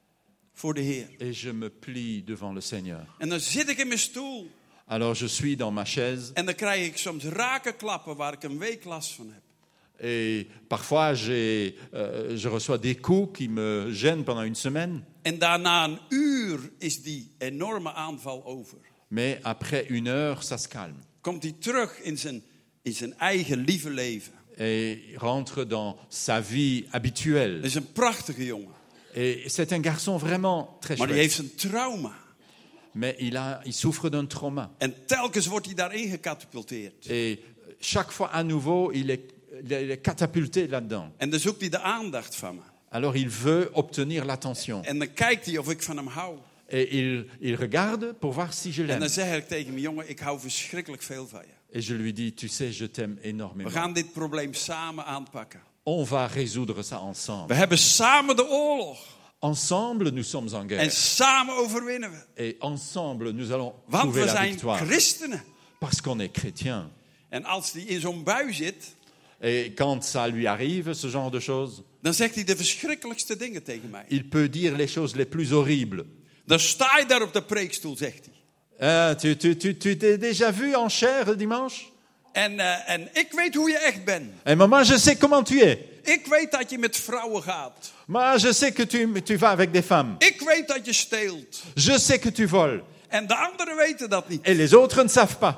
voor de Heer. Et je me plie devant le Seigneur. En dan zit ik in mijn stoel. Alors je suis dans ma chaise. En dan krijg ik soms rake klappen waar ik een week last van heb. Et parfois, j'ai, euh, je reçois des coups qui me gênent pendant une semaine. En daarna een uur is die enorme aanval over. Mais après une heure, ça se calme. Komt hij terug in zijn, in zijn eigen lieve leven. Et il rentre dans sa vie habituelle. Dat is een prachtige jongen. Et c'est un garçon vraiment très Maar die chouette. heeft een trauma. Mais il, a, il souffre d'un trauma. En telkens wordt hij daarin gecatapulteerd. Et chaque fois à nouveau, il est, il est catapulté là-dedans. En dan zoekt hij de aandacht van me. Alors il veut obtenir l'attention. En dan kijkt hij of ik van hem hou. Et il, il regarde pour voir si je En l'aime. dan zeg ik tegen me, jongen, ik hou verschrikkelijk veel van je. Et je lui dis, tu sais, je t'aime We énormément. gaan dit probleem samen aanpakken. On va résoudre ça We ensemble. hebben samen de oorlog. Ensemble, nous sommes en En guerre. samen overwinnen we. Et ensemble, nous allons Want trouver we la zijn victoire. christenen. Parce qu'on est chrétien. En als hij in zo'n bui zit, Et quand ça lui arrive, ce genre de choses, dan zegt hij de verschrikkelijkste dingen tegen mij. il peut dire les choses les plus horribles. Dan sta je daar op de preekstoel, zegt hij. Euh, tu, tu, tu, tu t'es déjà vu en chair le dimanche? En, uh, en ik weet hoe je echt bent. Et maman, je sais comment tu es. Ik weet dat je met vrouwen gaat. Moi, je sais que tu, tu vas avec des femmes. Ik weet dat je steelt. Je sais que tu voles. En de anderen weten dat niet. Et les autres ne savent pas.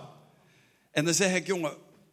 En dan zeg ik, jongen,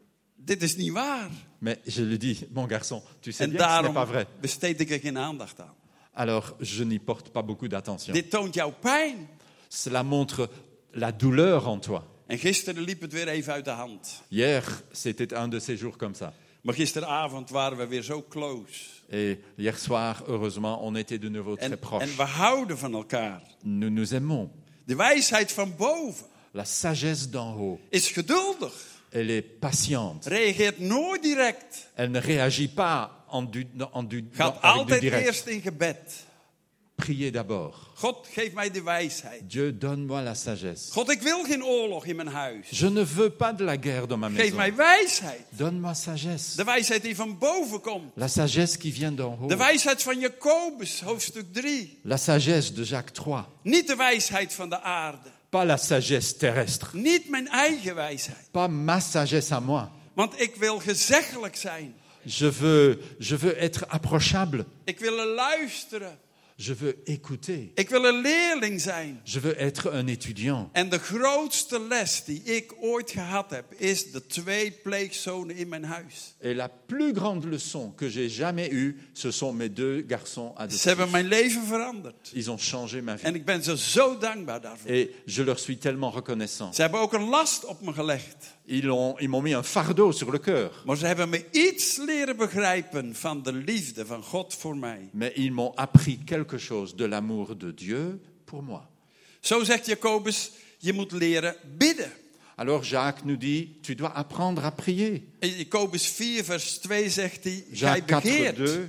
dit is niet waar. Mais je lui dis, mon garçon, tu sais En bien que ce n'est daarom pas vrai. besteed ik er geen aandacht aan. Alors, je n'y porte pas beaucoup d'attention. Dit toont jouw pijn. Cela montre la douleur en toi. En gisteren liep het weer even uit de hand. Hier, c'était un de ces jours comme ça. Maar gisteravond waren we weer zo close. Et hier soir, heureusement, on était de nouveau très En, proches. en we houden van elkaar. Nous nous aimons. De wijsheid van boven La sagesse d'en haut, is geduldig. elle est patiente. Reageert nooit direct. Elle ne réagit pas en du, en du, Gaat avec du altijd direct. eerst in gebed. Priez d'abord. God, geef mij de wijsheid. Dieu, donne-moi la sagesse. God, ik wil geen oorlog in mijn huis. Je ne veux pas de la guerre dans ma Geef maison. mij wijsheid. Donne-moi sagesse. De wijsheid die van boven komt. La sagesse qui vient d'en haut. De wijsheid van Jacobus, hoofdstuk drie. La sagesse de Jacques trois. Niet de wijsheid van de aarde. Pas la sagesse terrestre. Niet mijn eigen wijsheid. Pas ma sagesse à moi. Want ik wil gezeggelijk zijn. Je veux, je veux être approchable. Ik wil er luisteren. Je veux écouter. Ik wil een leerling zijn. Je veux être un étudiant. En de grootste les die ik ooit gehad heb, is de twee pleegzonen in mijn huis. Et la plus grande leçon que j'ai jamais eue, ce sont mes deux garçons Ze adoptifs. hebben mijn leven veranderd. Ils ont changé ma vie. En ik ben ze zo dankbaar daarvoor. Et je leur suis tellement reconnaissant. Ze hebben ook een last op me gelegd. Ils, ont, ils m'ont mis un fardeau sur le cœur. Maar ze hebben me iets leren begrijpen van de liefde van God voor mij. Mais ils m'ont appris quelque chose de l'amour de Dieu pour moi. Zo zegt Jacobus, je moet leren bidden. Alors Jacques nous dit, tu dois apprendre à prier. In Jacobus vier vers twee zegt hij, gij Jacques quatre, begeert. deux.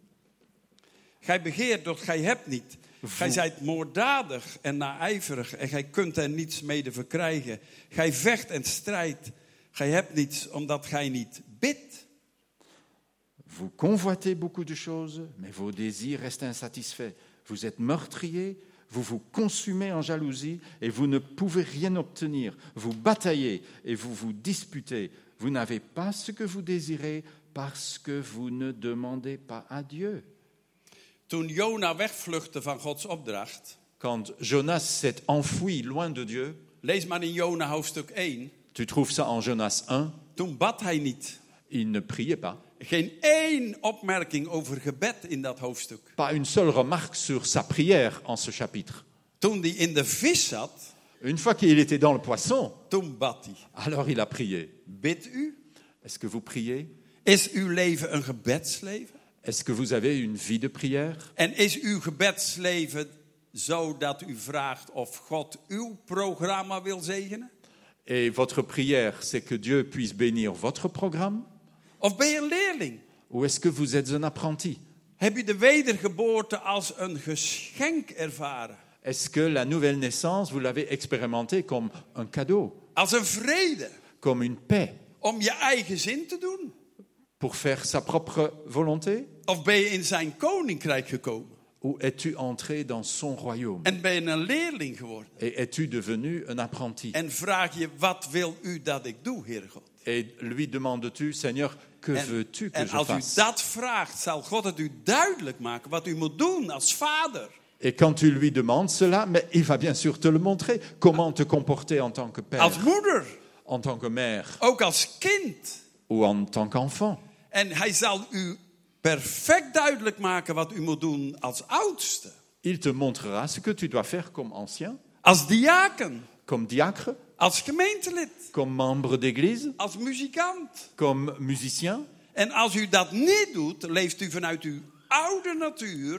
Gij begeert, doch gij hebt niet. Gij zijt moorddadig en naijverig en gij kunt er niets mede verkrijgen. Gij vecht en strijdt. Gij hebt niets omdat gij niet bidt. Vous convoitez beaucoup de choses, mais vos désirs restent insatisfaits. Vous êtes meurtrier, vous vous consumez en jalousie et vous ne pouvez rien obtenir. Vous bataillez et vous vous disputez. Vous n'avez pas ce que vous désirez parce que vous ne demandez pas à Dieu. Toen Jona wegvluchtte van Gods opdracht, Quand Jonas s'est enfoui loin de Dieu, lees maar in Jona hoofdstuk één, tu trouves ça en Jonas un, toen bad hij niet. il ne priait pas. Geen één opmerking over gebed in dat hoofdstuk. Pas une seule remarque sur sa prière en ce chapitre. Toen hij in de vis zat, Une fois qu'il était dans le poisson, toen bad hij. alors il a prié. Bidt u? Est-ce que vous priez? Is uw leven een gebedsleven? Est-ce que vous avez une vie de prière? En is uw gebedsleven zo dat u vraagt of God uw programma wil zegenen? Et votre prière, c'est que Dieu puisse bénir votre programme? Of ben je een leerling? Ou est-ce que vous êtes un apprenti? Heb je de wedergeboorte als een geschenk ervaren? Est-ce que la nouvelle naissance, vous l'avez expérimentée comme un cadeau, Als een vrede? comme une paix, Om je eigen zin te doen? pour faire sa propre volonté? Of ben je in zijn koninkrijk gekomen? Ou es-tu entré dans son royaume? En ben je een leerling geworden? Et es-tu devenu un apprenti? En vraag je, wat wil u dat ik doe, Heer God? Et lui demandes-tu, Seigneur, que En, veux-tu que en je als u fasse? dat vraagt, zal God het u duidelijk maken wat u moet doen als vader. Et quand tu lui demandes cela, mais il va bien sûr te le montrer. Comment te comporter en tant que père, Als moeder, en tant que mère ook als kind. ou en tant qu'enfant. En hij zal u perfect duidelijk maken wat u moet doen als oudste. Il te montrera ce que tu dois faire comme ancien, Als diaken, comme diacre, als gemeentelid, comme membre d'église, als muzikant. comme musicien. En als u dat niet doet, leeft u vanuit uw oude natuur.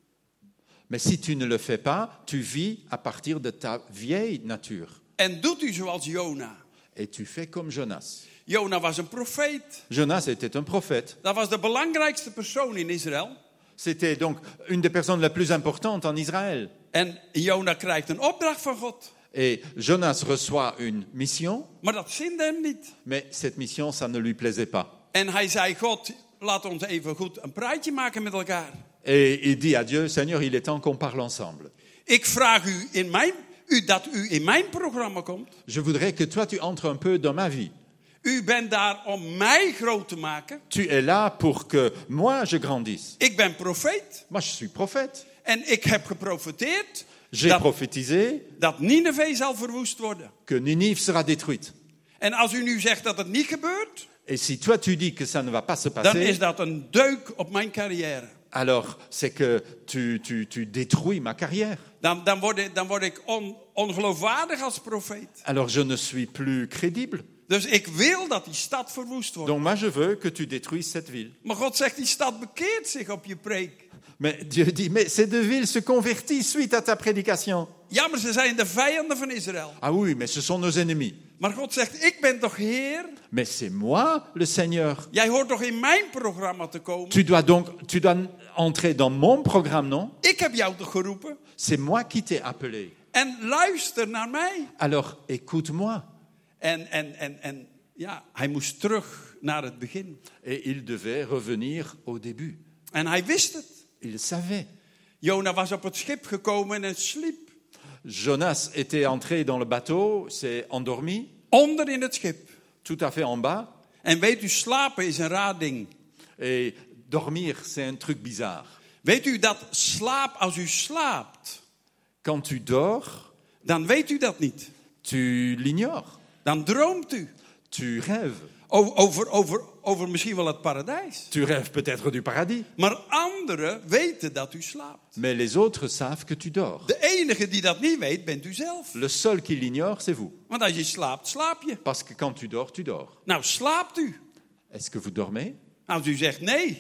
Mais si tu ne le fais pas, tu vis à partir de ta vieille nature. En doet u zoals Jona. Et tu fais comme Jonas. Jona was een profeet. Jonas était un prophète. Dat was de belangrijkste persoon in Israël. C'était donc une des personnes les plus importantes en Israël. En Jona krijgt een opdracht van God. Et Jonas reçoit une mission, Maar dat zinde hem niet. mais cette mission, ça ne lui plaisait pas. En hij zei, God, laat ons even goed een praatje maken met elkaar. Et il dit à Dieu, Seigneur, il est temps qu'on parle ensemble. Ik vraag u, in mijn, u dat u in mijn programma komt. Je voudrais que toi, tu entres un peu dans ma vie. U bent daar om mij groot te maken. Tu es là pour que moi, je grandisse. Ik ben profeet. Moi, je suis prophète. En ik heb geprofeteerd J'ai dat, prophétisé dat Nineve zal verwoest worden. que Ninive sera détruite. En als u nu zegt dat het niet gebeurt, Et si toi, tu dis que ça ne va pas se dan passer, is dat een deuk op mijn carrière. alors c'est que tu, tu, tu détruis ma carrière. Dan, dan, word, ik, dan word ik on, ongeloofwaardig als profeet. Alors je ne suis plus crédible. Dus ik wil dat die stad verwoest wordt. Donc moi, je veux que tu détruises cette ville. Maar God zegt, die stad bekeert zich op je preek. Mais Dieu dit, mais ces deux villes se convertissent suite à ta prédication. Ja, maar ze zijn de vijanden van Israël. Ah oui, mais ce sont nos ennemis. Maar God zegt, ik ben toch Heer? Mais c'est moi, le Seigneur. Jij hoort toch in mijn programma te komen? Tu dois donc, tu dois entrer dans mon programme, non? Ik heb jou toch geroepen? C'est moi qui t'ai appelé. En luister naar mij. Alors, écoute-moi. En, en, en, en ja, hij moest terug naar het begin. Et il devait revenir au début. En hij wist het. Il savait. Jona was op het schip gekomen en sliep. Jonas était entré dans le bateau, s'est endormi, Onder in het schip. tout à fait en bas. En weet u, slapen is een raar ding. Et dormir, c'est un truc bizarre. Weet u dat slaap, als u slaapt, Quand tu dors, dan weet u dat niet. tu l'ignores. Dan droomt u. Tu rêves. Over, over, over, over misschien wel het paradijs. Tu rêves peut-être du paradis. Maar anderen weten dat u slaapt. Mais les autres savent que tu dors. De enige die dat niet weet, bent u zelf. Le seul qui l'ignore, c'est vous. Want als je slaapt, slaap je. Parce que quand tu dors, tu dors. Nou, slaapt u. Est-ce que vous dormez? Als u zegt nee,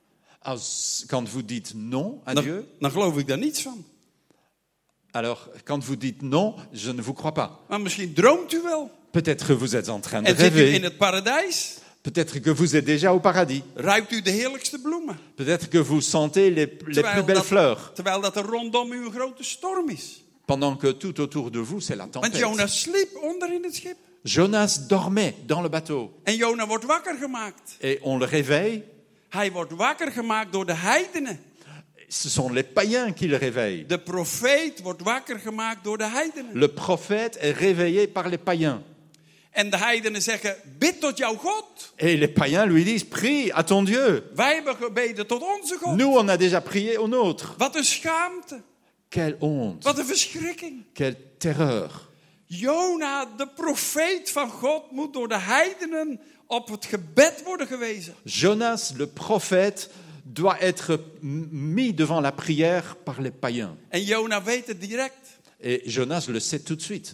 Als- Quand vous dites non à dan, Dieu, dan geloof ik daar niets van. alors quand vous dites non, je ne vous crois pas. Maar misschien droomt u wel. Peut-être que vous êtes en train de En zit u in rêver. het paradijs. Peut-être que vous êtes déjà au paradis. Ruikt u de heerlijkste bloemen. Peut-être que vous sentez les, les plus Terwijl belles dat, fleurs. terwijl dat er rondom u een grote storm is. Pendant que tout autour de vous, c'est la Want tempête. Jonas sliep onder in het schip. Jonas dormait dans le bateau. En Jona wordt wakker gemaakt. Et on le réveille. Hij wordt wakker gemaakt door de heidenen. Ce sont les païens qui le réveillent. De profeet wordt wakker gemaakt door de heidenen. Le prophète est réveillé par les païens. En de heidenen zeggen, bid tot jouw God. Et les païens lui disent, prie à ton Dieu. Wij hebben gebeden tot onze God. Nous, on a déjà prié au nôtre. Wat een schaamte. Quelle honte. Wat een verschrikking. Quelle terreur. Jona, de profeet van God, moet door de heidenen op het gebed worden gewezen. Jonas, le prophète, doit être mis devant la prière par les païens. En Jona weet het direct. Et Jonas le sait tout de suite.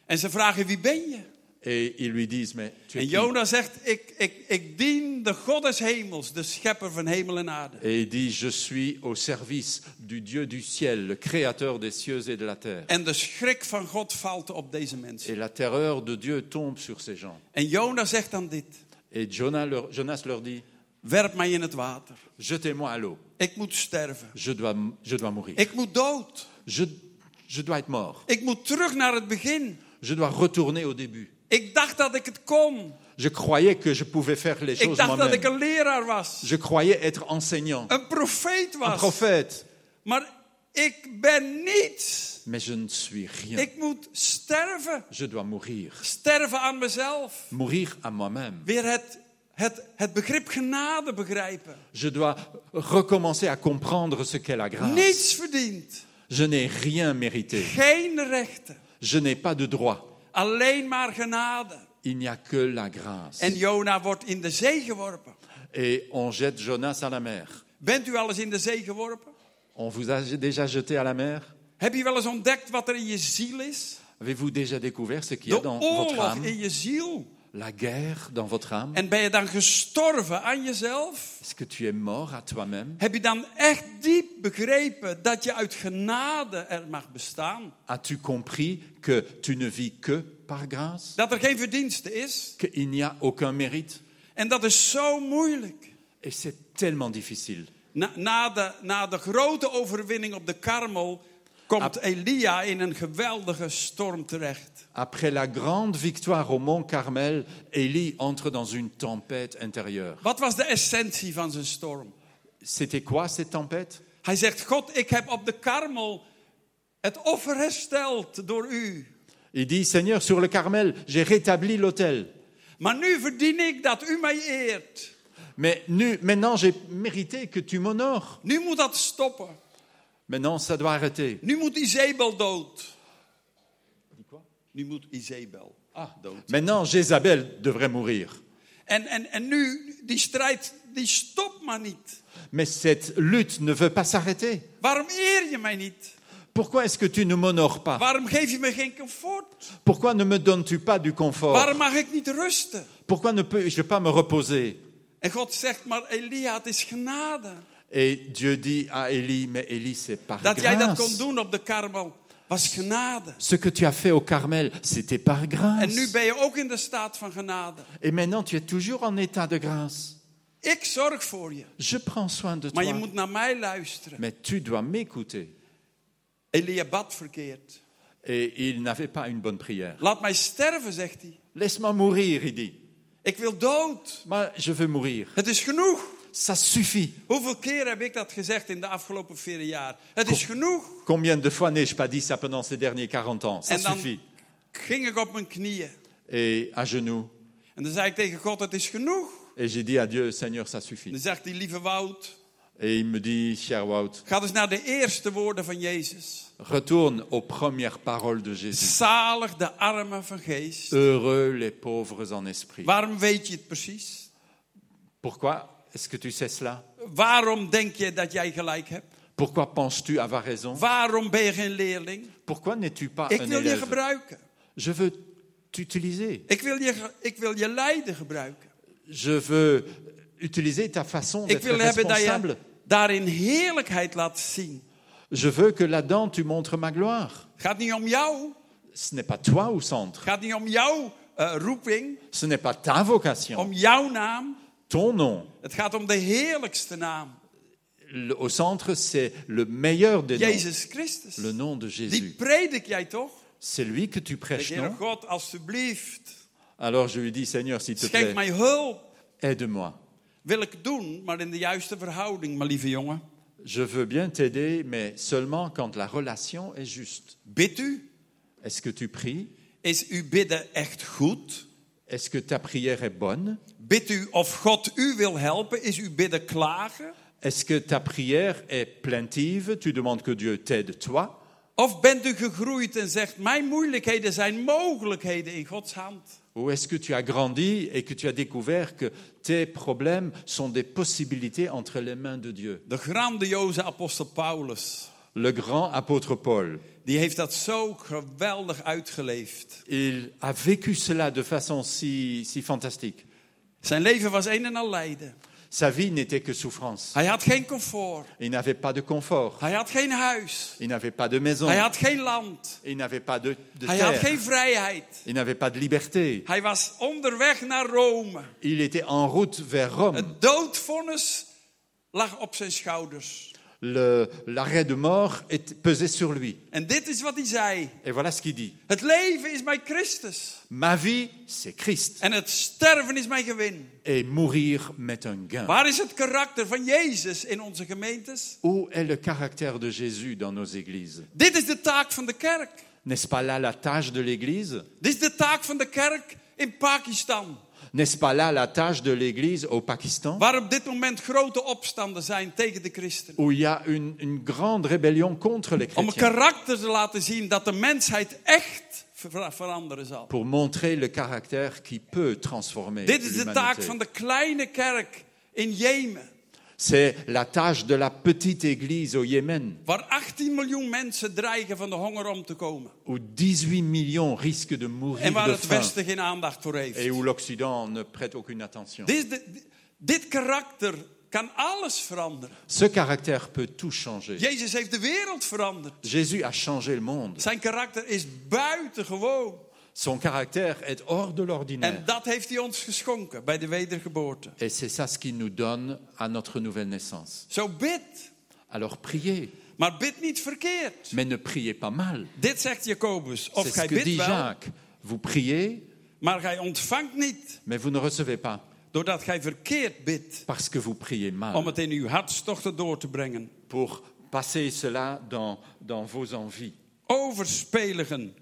En ze vragen, wie ben je? Et ils lui disent, mais tu es En qui? Jona zegt, ik, ik, ik dien de God des hemels, de schepper van hemel en aarde. Et il dit, je suis au service du Dieu du ciel, le créateur des cieux et de la terre. En de schrik van God valt op deze mensen. Et la terreur de Dieu tombe sur ces gens. En Jona zegt dan dit, Et Jonas leur, Jonas leur dit, werp mij in het water. jetez-moi à l'eau, Ik moet sterven. je dois, je dois mourir. Ik moet dood. Je, je dois être mort. Ik moet terug naar het begin. Je dois retourner au début. Ik dacht dat ik het kon. Je croyais que je pouvais faire les Ik choses dacht dat ik moi-même. een leraar was. Je croyais être enseignant, Een profeet un was. prophète. Maar ik ben niets. Mais je ne suis rien. Ik moet sterven. Je dois mourir. Sterven aan mezelf. Mourir à moi-même. Weer het, het, het begrip genade begrijpen. Je dois recommencer à comprendre ce qu'est la grâce. Niets verdiend. Je n'ai rien mérité. Geen rechten. Je n'ai pas de droit. Alleen maar genade. Il n'y a que la grâce. En Jona wordt in de zee geworpen. Et on jette Jonas à la mer. Bent u al eens in de zee geworpen? On vous a déjà jeté à la mer? Heb je wel eens ontdekt wat er in je ziel is? Avez-vous déjà découvert ce qu'il y a De dans votre oorlog âme? in je ziel. La guerre dans votre âme? En ben je dan gestorven aan jezelf? Est-ce que tu es mort à toi-même? Heb je dan echt diep begrepen dat je uit genade er mag bestaan? As-tu compris que tu ne vis que par grâce? Dat er geen verdienste is? Qu'il n'y a aucun mérite? En dat is zo moeilijk. Et c'est tellement difficile. Na, na, de, na de grote overwinning op de Karmel komt Elia in een geweldige storm terecht. Après la grande victoire au mont Carmel, Élie entre dans une tempête intérieure. Wat was de essentie van zijn storm? C'était quoi cette tempête? Hij zegt, God, ik heb op de Karmel het offer hersteld door u. Il dit, Seigneur, sur le Carmel, j'ai rétabli l'autel. Maar nu verdien ik dat u mij eert. Mais nu, maintenant, j'ai mérité que tu m'honores. Nu moet dat stoppen. Maintenant, ça doit arrêter. Nu moet Izebel dood. Nu moet Izebel Ah, dood. maintenant, Jézabel devrait mourir. En, en, en nu, die strijd, die stopt maar niet. Mais cette lutte ne veut pas s'arrêter. Waarom eer je mij niet? Pourquoi est-ce que tu ne m'honores pas? Waarom geef je me geen comfort? Pourquoi ne me donnes-tu pas du confort? Waarom mag ik niet rusten? Pourquoi ne peux-je pas me reposer? En God zegt, maar Elia, het is genade. Et Dieu dit à Élie, mais Élie, c'est par Dat jij dat kon grâce. doen op de Karmel, was genade. Ce que tu as fait au Carmel, c'était par En grâce. nu ben je ook in de staat van genade. Et maintenant, tu es toujours en état de grâce. Ik zorg voor je. Je prends soin de Maar je toi. moet naar mij luisteren. Mais tu dois m'écouter. Elia bad verkeerd. Et il n'avait pas une bonne prière. Laat mij sterven, zegt hij. Laisse-moi mourir, il dit. Ik wil dood. Moi, je veux mourir. Het is genoeg. Ça suffit. Hoeveel keer heb ik dat gezegd in de afgelopen vier jaar? Het is genoeg. Combien de fois n'ai-je pas dit ça pendant ces derniers quarante ans? Ça En dan suffit. ging ik op mijn knieën. Et à genoux. En dan zei ik tegen God, het is genoeg. Et j'ai dit à Dieu, Seigneur, ça En suffit. dan zegt hij, lieve Wout, Et il me dit, cher Wout, ga dus naar de eerste woorden van Jezus. retourne aux premières paroles de Jésus. Zalig de armen van geest. Heureux les pauvres en esprit. Waarom weet je het precies? Pourquoi est-ce que tu sais cela? Waarom denk je dat jij gelijk hebt? Pourquoi penses-tu avoir raison? Waarom ben je geen leerling? Pourquoi n'es-tu pas Ik un wil je élève? gebruiken. Je veux t'utiliser. Ik wil je, ge- ik wil je leiden gebruiken. Je veux utiliser ta façon Ik d'être wil hebben dat je responsable. daarin heerlijkheid laat zien. Je veux que là-dedans tu montres ma gloire. Het gaat niet om jou. Ce n'est pas toi au centre. Het gaat niet om jouw uh, roeping. Ce n'est pas ta vocation, Om jouw naam. ton nom. Het gaat om de heerlijkste naam. Le- au centre, c'est le meilleur des noms. Jezus Christus. Le nom de Die Jésus. predik jij toch? C'est lui que tu Ik prêches, Heer non? God, alstublieft. Alors je lui dis, Seigneur, s'il te Schenk plaît, mij hulp. aide-moi. Wil ik doen, maar in de juiste verhouding, mijn lieve jongen. Je veux bien t'aider, mais seulement quand la relation est juste. Bidt u? Est-ce que tu pries? Is uw bidden echt goed? Est-ce que ta prière est bonne? Bidt u of God u wil helpen? Is uw bidden klagen? Est-ce que ta prière est plaintive? Tu demandes que Dieu t'aide, toi? Of bent u gegroeid en zegt, mijn moeilijkheden zijn mogelijkheden in Gods hand? Ou est-ce que tu as grandi et que tu as découvert que tes problèmes sont des possibilités entre les mains de Dieu? De grandioze apostel Paulus. Le grand apôtre Paul, die heeft dat zo geweldig uitgeleefd. il a vécu cela de façon si, si fantastique. Zijn leven was een en al lijden. Sa vie n'était que souffrance. Hij had geen comfort. Il n'avait pas de confort. Hij had geen huis. Il n'avait pas de maison. Hij had geen land. Il n'avait pas de, de Hij had terre. geen vrijheid. Il n'avait pas de liberté. Hij was onderweg naar Rome. Il était en route vers Rome. Het doodvonnis lag op zijn schouders. Le, l'arrêt de mort est, pesait sur lui. En dit is wat hij zei. Et voilà ce qu'il dit. Het leven is mij Christus. Ma vie, c'est Christ. En het sterven is mijn gewin. Et mourir m'est un gain. Waar is het karakter van Jezus in onze gemeentes? Où est le caractère de Jésus dans nos églises? Dit is de taak van de kerk. N'est-ce pas là la tâche de l'église? Dit is de taak van de kerk in Pakistan. N'est-ce pas là la tâche de l'église au Pakistan? Waar op dit moment grote opstanden zijn tegen de christenen. Où il y a une, une grande rébellion contre les Om een chrétiens. karakter te laten zien dat de mensheid echt ver- veranderen zal. Pour montrer le caractère qui peut transformer Dit is de taak l'humanité. van de kleine kerk in Jemen. C'est la tâche de la petite église au Yémen, Waar achttien miljoen mensen dreigen van de honger om te komen. où dix-huit millions risquent de En mourir waar de het faim Westen geen aandacht voor heeft. et où l'Occident ne prête aucune attention. Dit, is de- dit karakter kan alles veranderen. Ce caractère peut tout changer. Jezus heeft de wereld veranderd. Jésus a changé le monde. Zijn karakter is buitengewoon. Son caractère est hors de l'ordinaire. En dat heeft hij ons geschonken bij de wedergeboorte. Et c'est ça ce qu'il nous donne à notre nouvelle naissance. Zo bid. Alors priez, Maar bid niet verkeerd. mais ne priez pas mal. Dit zegt Jacobus. Of C'est ce gij que bidt dit wel, Jacques. Vous priez, maar gij ontvangt niet. mais vous ne recevez pas, Doordat gij verkeerd bidt. parce que vous priez Om mal, het in uw hartstochten door te brengen. pour passer cela dans, dans vos envies. Overspeligen.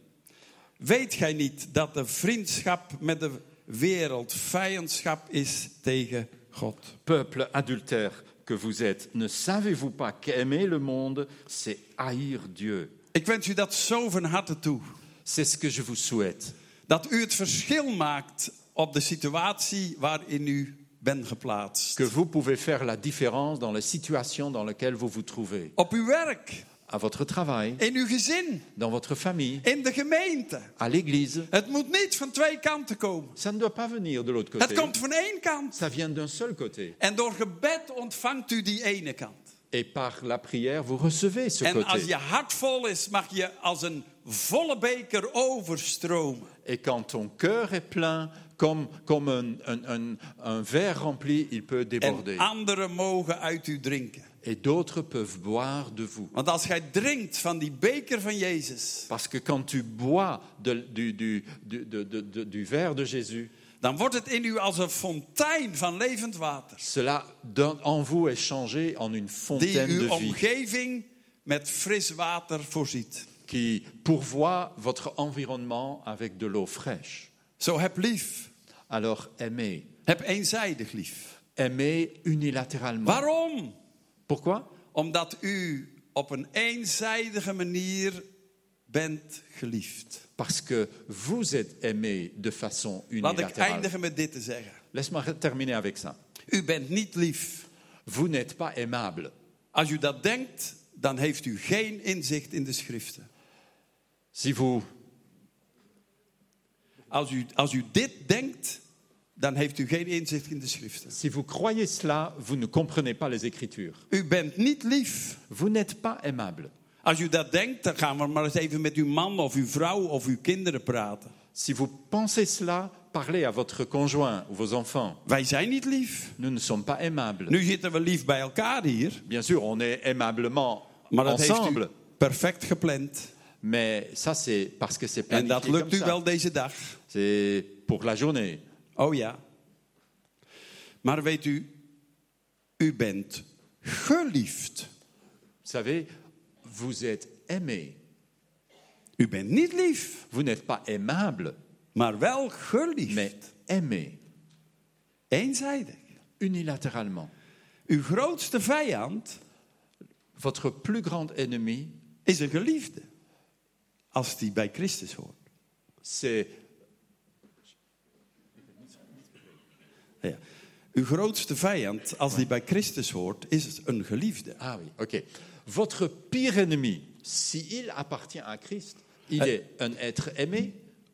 Weet gij niet dat de vriendschap met de wereld vijandschap is tegen God? Peuple adultère que vous êtes, ne savez-vous pas qu'aimer le monde, c'est haïr Dieu? Ik wens u dat zo van harte toe. C'est ce que je vous souhaite. Dat u het verschil maakt op de situatie waarin u bent geplaatst. Que vous pouvez faire la différence dans les situations dans lesquelles vous vous trouvez. Op uw werk, À votre travail, in uw gezin, dans votre famille, in de gemeente. à l'église. Het moet niet van twee kanten komen. Ça ne doit pas venir de l'autre Het côté. komt van één kant. Ça vient d'un seul côté. En door gebed ontvangt u die ene kant. Et par la prière, vous recevez ce En als côté. je hart vol is, mag je als een volle beker overstromen. Et quand ton cœur est plein, comme, comme un, un, un, un verre rempli, il peut déborder. En anderen mogen uit u drinken. Et d'autres peuvent boire de vous. Want als gij drinkt van die beker van Jezus, Parce que quand tu bois de- du, du, du, de- de- de- du verre de Jésus, dan wordt het in u als een fontein van levend water. cela donne- en vous est changé en une Die fontaine de uw vie omgeving met fris water voorziet. qui pourvoit votre environnement avec de l'eau fraîche. Zo heb lief. Alors aimez. Heb eenzijdig lief. Aimez unilatéralement. Waarom? Pourquoi? Omdat u op een eenzijdige manier bent geliefd. Parce que vous êtes aimé de façon Laat ik unilatérale. eindigen met dit te zeggen. Laisse-moi terminer avec ça. U bent niet lief. Vous n'êtes pas aimable. Als u dat denkt, dan heeft u geen inzicht in de schriften. Si vous, Als u, als u dit denkt, dan heeft u geen inzicht in de schriften. si vous croyez cela, vous ne comprenez pas les Écritures. U bent niet lief. Vous n'êtes pas aimable. Als u dat denkt, dan gaan we maar eens even met uw man of uw vrouw of uw kinderen praten. Si vous pensez cela, parlez à votre conjoint ou vos enfants. Wij zijn niet lief. Nous ne sommes pas aimables. Nu zitten we lief bij elkaar hier, Bien sûr, on est aimablement maar dat heeft ensemble. u perfect gepland. Mais ça, c'est parce que c'est En dat planifié lukt comme u ça. wel deze dag. C'est pour la journée. Oh ja. Maar weet u, u bent geliefd. Vous savez, vous êtes aimé. U bent niet lief, Vous n'êtes pas aimable, maar wel geliefd. mais aimé. Eenzijdig. Unilatéralement. Uw grootste vijand Votre plus grand ennemi, is een geliefde. Als die bij Christus hoort. c'est Ja. Uw grootste vijand, als die bij Christus hoort, is een geliefde. Ah oui, ok. Votre pire ennemi, s'il appartient à Christ, il Euh. est un être aimé.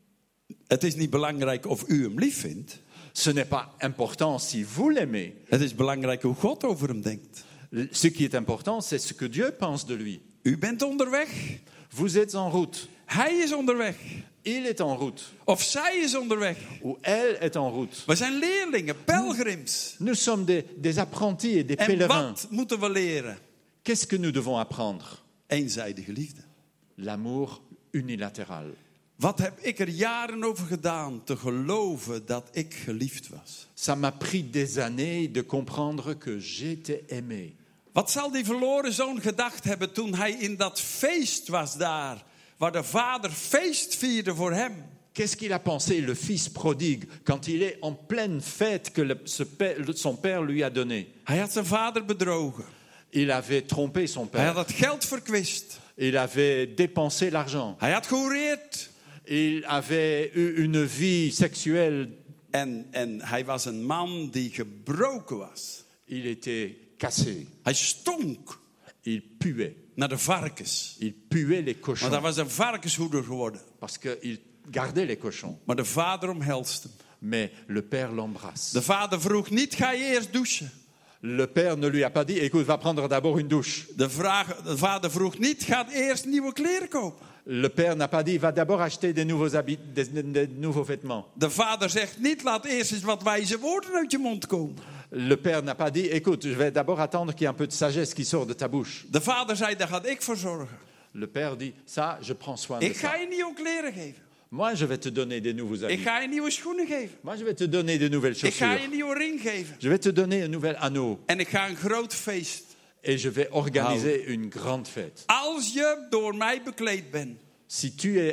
Het is niet belangrijk of u hem lief vindt. Ce n'est pas important si vous l'aimez. Het is belangrijk hoe God over hem denkt. Ce qui est important, c'est ce que Dieu pense de lui. U bent onderweg. Vous êtes en route. Hij is onderweg. Il est en route. Of zij is onderweg. Ou elle est en route. We zijn leerlingen, pelgrims. Nous sommes des, des apprentis et des En pèlerins. wat moeten we leren? Qu'est-ce que nous devons apprendre? Eenzijdige liefde. L'amour unilatéral. Wat heb ik er jaren over gedaan te geloven dat ik geliefd was? Ça m'a pris des années de comprendre que j'étais aimé. Wat zal die verloren zoon gedacht hebben toen hij in dat feest was daar, waar de vader feest vierde voor hem? Qu'est-ce qu'il a pensé, le fils prodigue, quand il est en pleine fête que le- ce père- son père lui a donnée? Hij had zijn vader bedrogen. Il avait trompé son Hij had père. het geld verkwist. Il avait dépensé l'argent. Hij had gehoereerd. Il avait eu une vie seksuelle. En, en hij was een man die gebroken was. Il était cassé. Hij stonk Il puait. naar de varkens. Il puait les Want hij cochons. was een varkenshoeder geworden. Parce qu'il gardait les cochons. Maar de vader omhelste hem. Mais le père l'embrasse. De vader vroeg niet, ga je eerst douchen? Le père ne lui a pas dit, écoute, va prendre d'abord une douche. De, vraag, de vader vroeg niet, ga eerst nieuwe kleren kopen. Le père n'a pas dit, va d'abord acheter des nouveaux habits, des, des nouveaux vêtements. De vader zegt niet, laat eerst eens wat wijze woorden uit je mond komen. Le père n'a pas dit, écoute, je vais d'abord attendre qu'il y ait un peu de sagesse qui sort de ta bouche. De vader zei, daar ga ik voor zorgen. Le père dit, ça, je prends soin de Ik ga ça. je nieuwe kleren geven. Moi, je vais te donner des nouveaux Ik habits. ga je nieuwe schoenen geven. Moi, je vais te donner des nouvelles Ik ga je chaussures. een nieuwe ring geven. Je vais te donner un nouvel anneau. En ik ga een groot feest. Et je vais organiser une grande fête. Als je door mij bekleed bent. Si tu es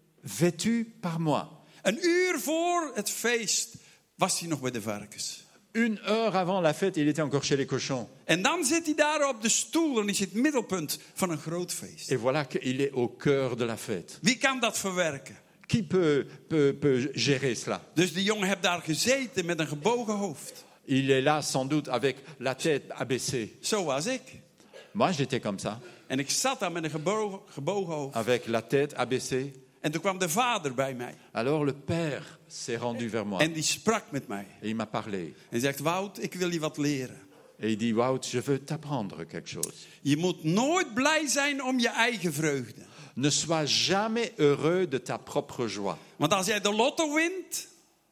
vêtu par moi, Een uur voor het feest was hij nog bij de varkens. une heure avant la fête, il était encore chez les cochons. En dan zit hij daar op de stoel en is het middelpunt van een groot feest. Et voilà qu'il est au cœur de la fête. Wie kan dat verwerken? Qui peut, peut, peut gérer cela? Dus die jongen heeft daar gezeten met een gebogen hoofd. Il est là sans doute avec la tête abaissée. Zo was ik. Moi, j'étais comme ça, En ik zat daar met een gebogen, gebogen hoofd. avec la tête abaissée. En toen kwam de vader bij mij. Alors le père s'est rendu vers moi En die sprak met mij. et il m'a parlé. En zegt, Wout, ik wil je wat leren. Et il dit, Wout, je veux t'apprendre quelque chose. Je moet nooit blij zijn om je eigen vreugde. Ne sois jamais heureux de ta propre joie. Want als jij de lotto wint,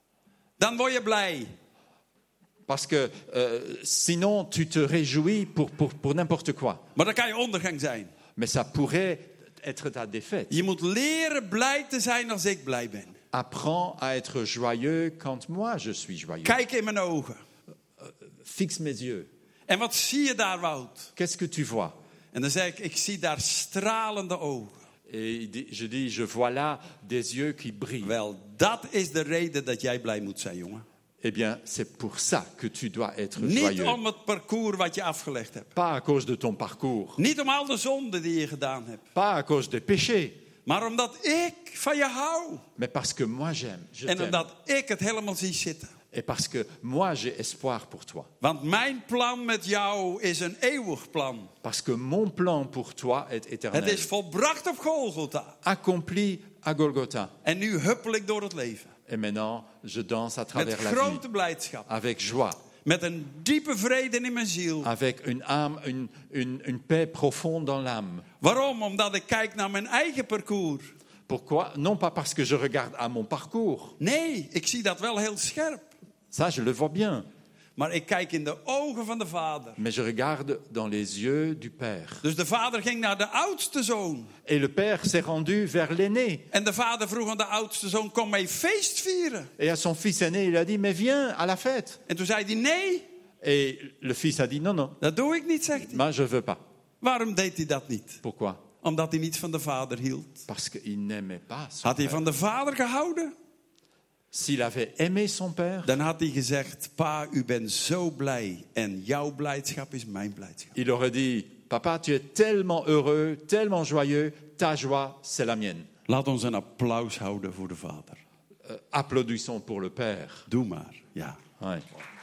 dan word je blij. Parce que euh, sinon, tu te réjouis pour, pour, pour n'importe quoi. Maar dan kan je ondergang zijn. Mais ça pourrait être ta défaite. Je moet leren blij te zijn als ik blij ben. Apprends à être joyeux quand moi je suis joyeux. Kijk in mijn ogen. Fixe mes yeux. En wat zie je daar, Wout? Qu'est-ce que tu vois? En dan zeg ik, ik zie daar stralende ogen. Et il dit- je dis, je vois là des yeux qui brillent. Wel, dat is de reden dat jij blij moet zijn, jongen. Eh bien, c'est pour ça que tu dois être Niet joyeux. om het parcours wat je afgelegd hebt. Pas à cause de ton parcours. Niet om al de zonden die je gedaan hebt. Pas à cause des péchés. Maar omdat ik van je hou. Mais parce que moi j'aime. Je En t'aime. omdat ik het helemaal zie zitten. Et parce que moi j'ai espoir pour toi. Want mijn plan met jou is een eeuwig plan. Parce que mon plan pour toi est Het éternel. is volbracht op Golgotha. Accompli à Golgotha. En nu huppel ik door het leven. Et maintenant, je danse à Met travers la vie. grote blijdschap. Avec joie. Met een diepe vrede in mijn ziel. Avec une âme, une, une, une paix profonde dans l'âme. Waarom? Omdat ik kijk naar mijn eigen parcours. Pourquoi? Non pas parce que je regarde à mon parcours. Nee, ik zie dat wel heel scherp. Ça, je le vois bien. Maar ik kijk in de ogen van de vader. Mais je regarde dans les yeux du Père. Dus de vader ging naar de oudste zoon. Et le Père s'est rendu vers l'aîné. En de vader vroeg aan de oudste zoon, kom mee feest vieren. Et à son fils aîné, il a dit, mais viens à la fête. En toen zei hij, nee, Et le fils a dit, non, non, dat doe ik niet, zegt hij. moi je veux pas. Waarom deed hij dat niet? Pourquoi? Omdat hij niet van de vader hield. Parce qu'il n'aimait pas son Had hij père. van de vader gehouden? S'il avait aimé son père, Dan had hij gezegd, pa, u bent zo blij. En jouw blijdschap is mijn blijdschap. il aurait dit, papa, tu es tellement heureux, tellement joyeux, ta joie, c'est la mienne. Laat ons een applaus houden voor de vader. Euh, applaudissons pour le Père. Doe maar, ja. Ouais.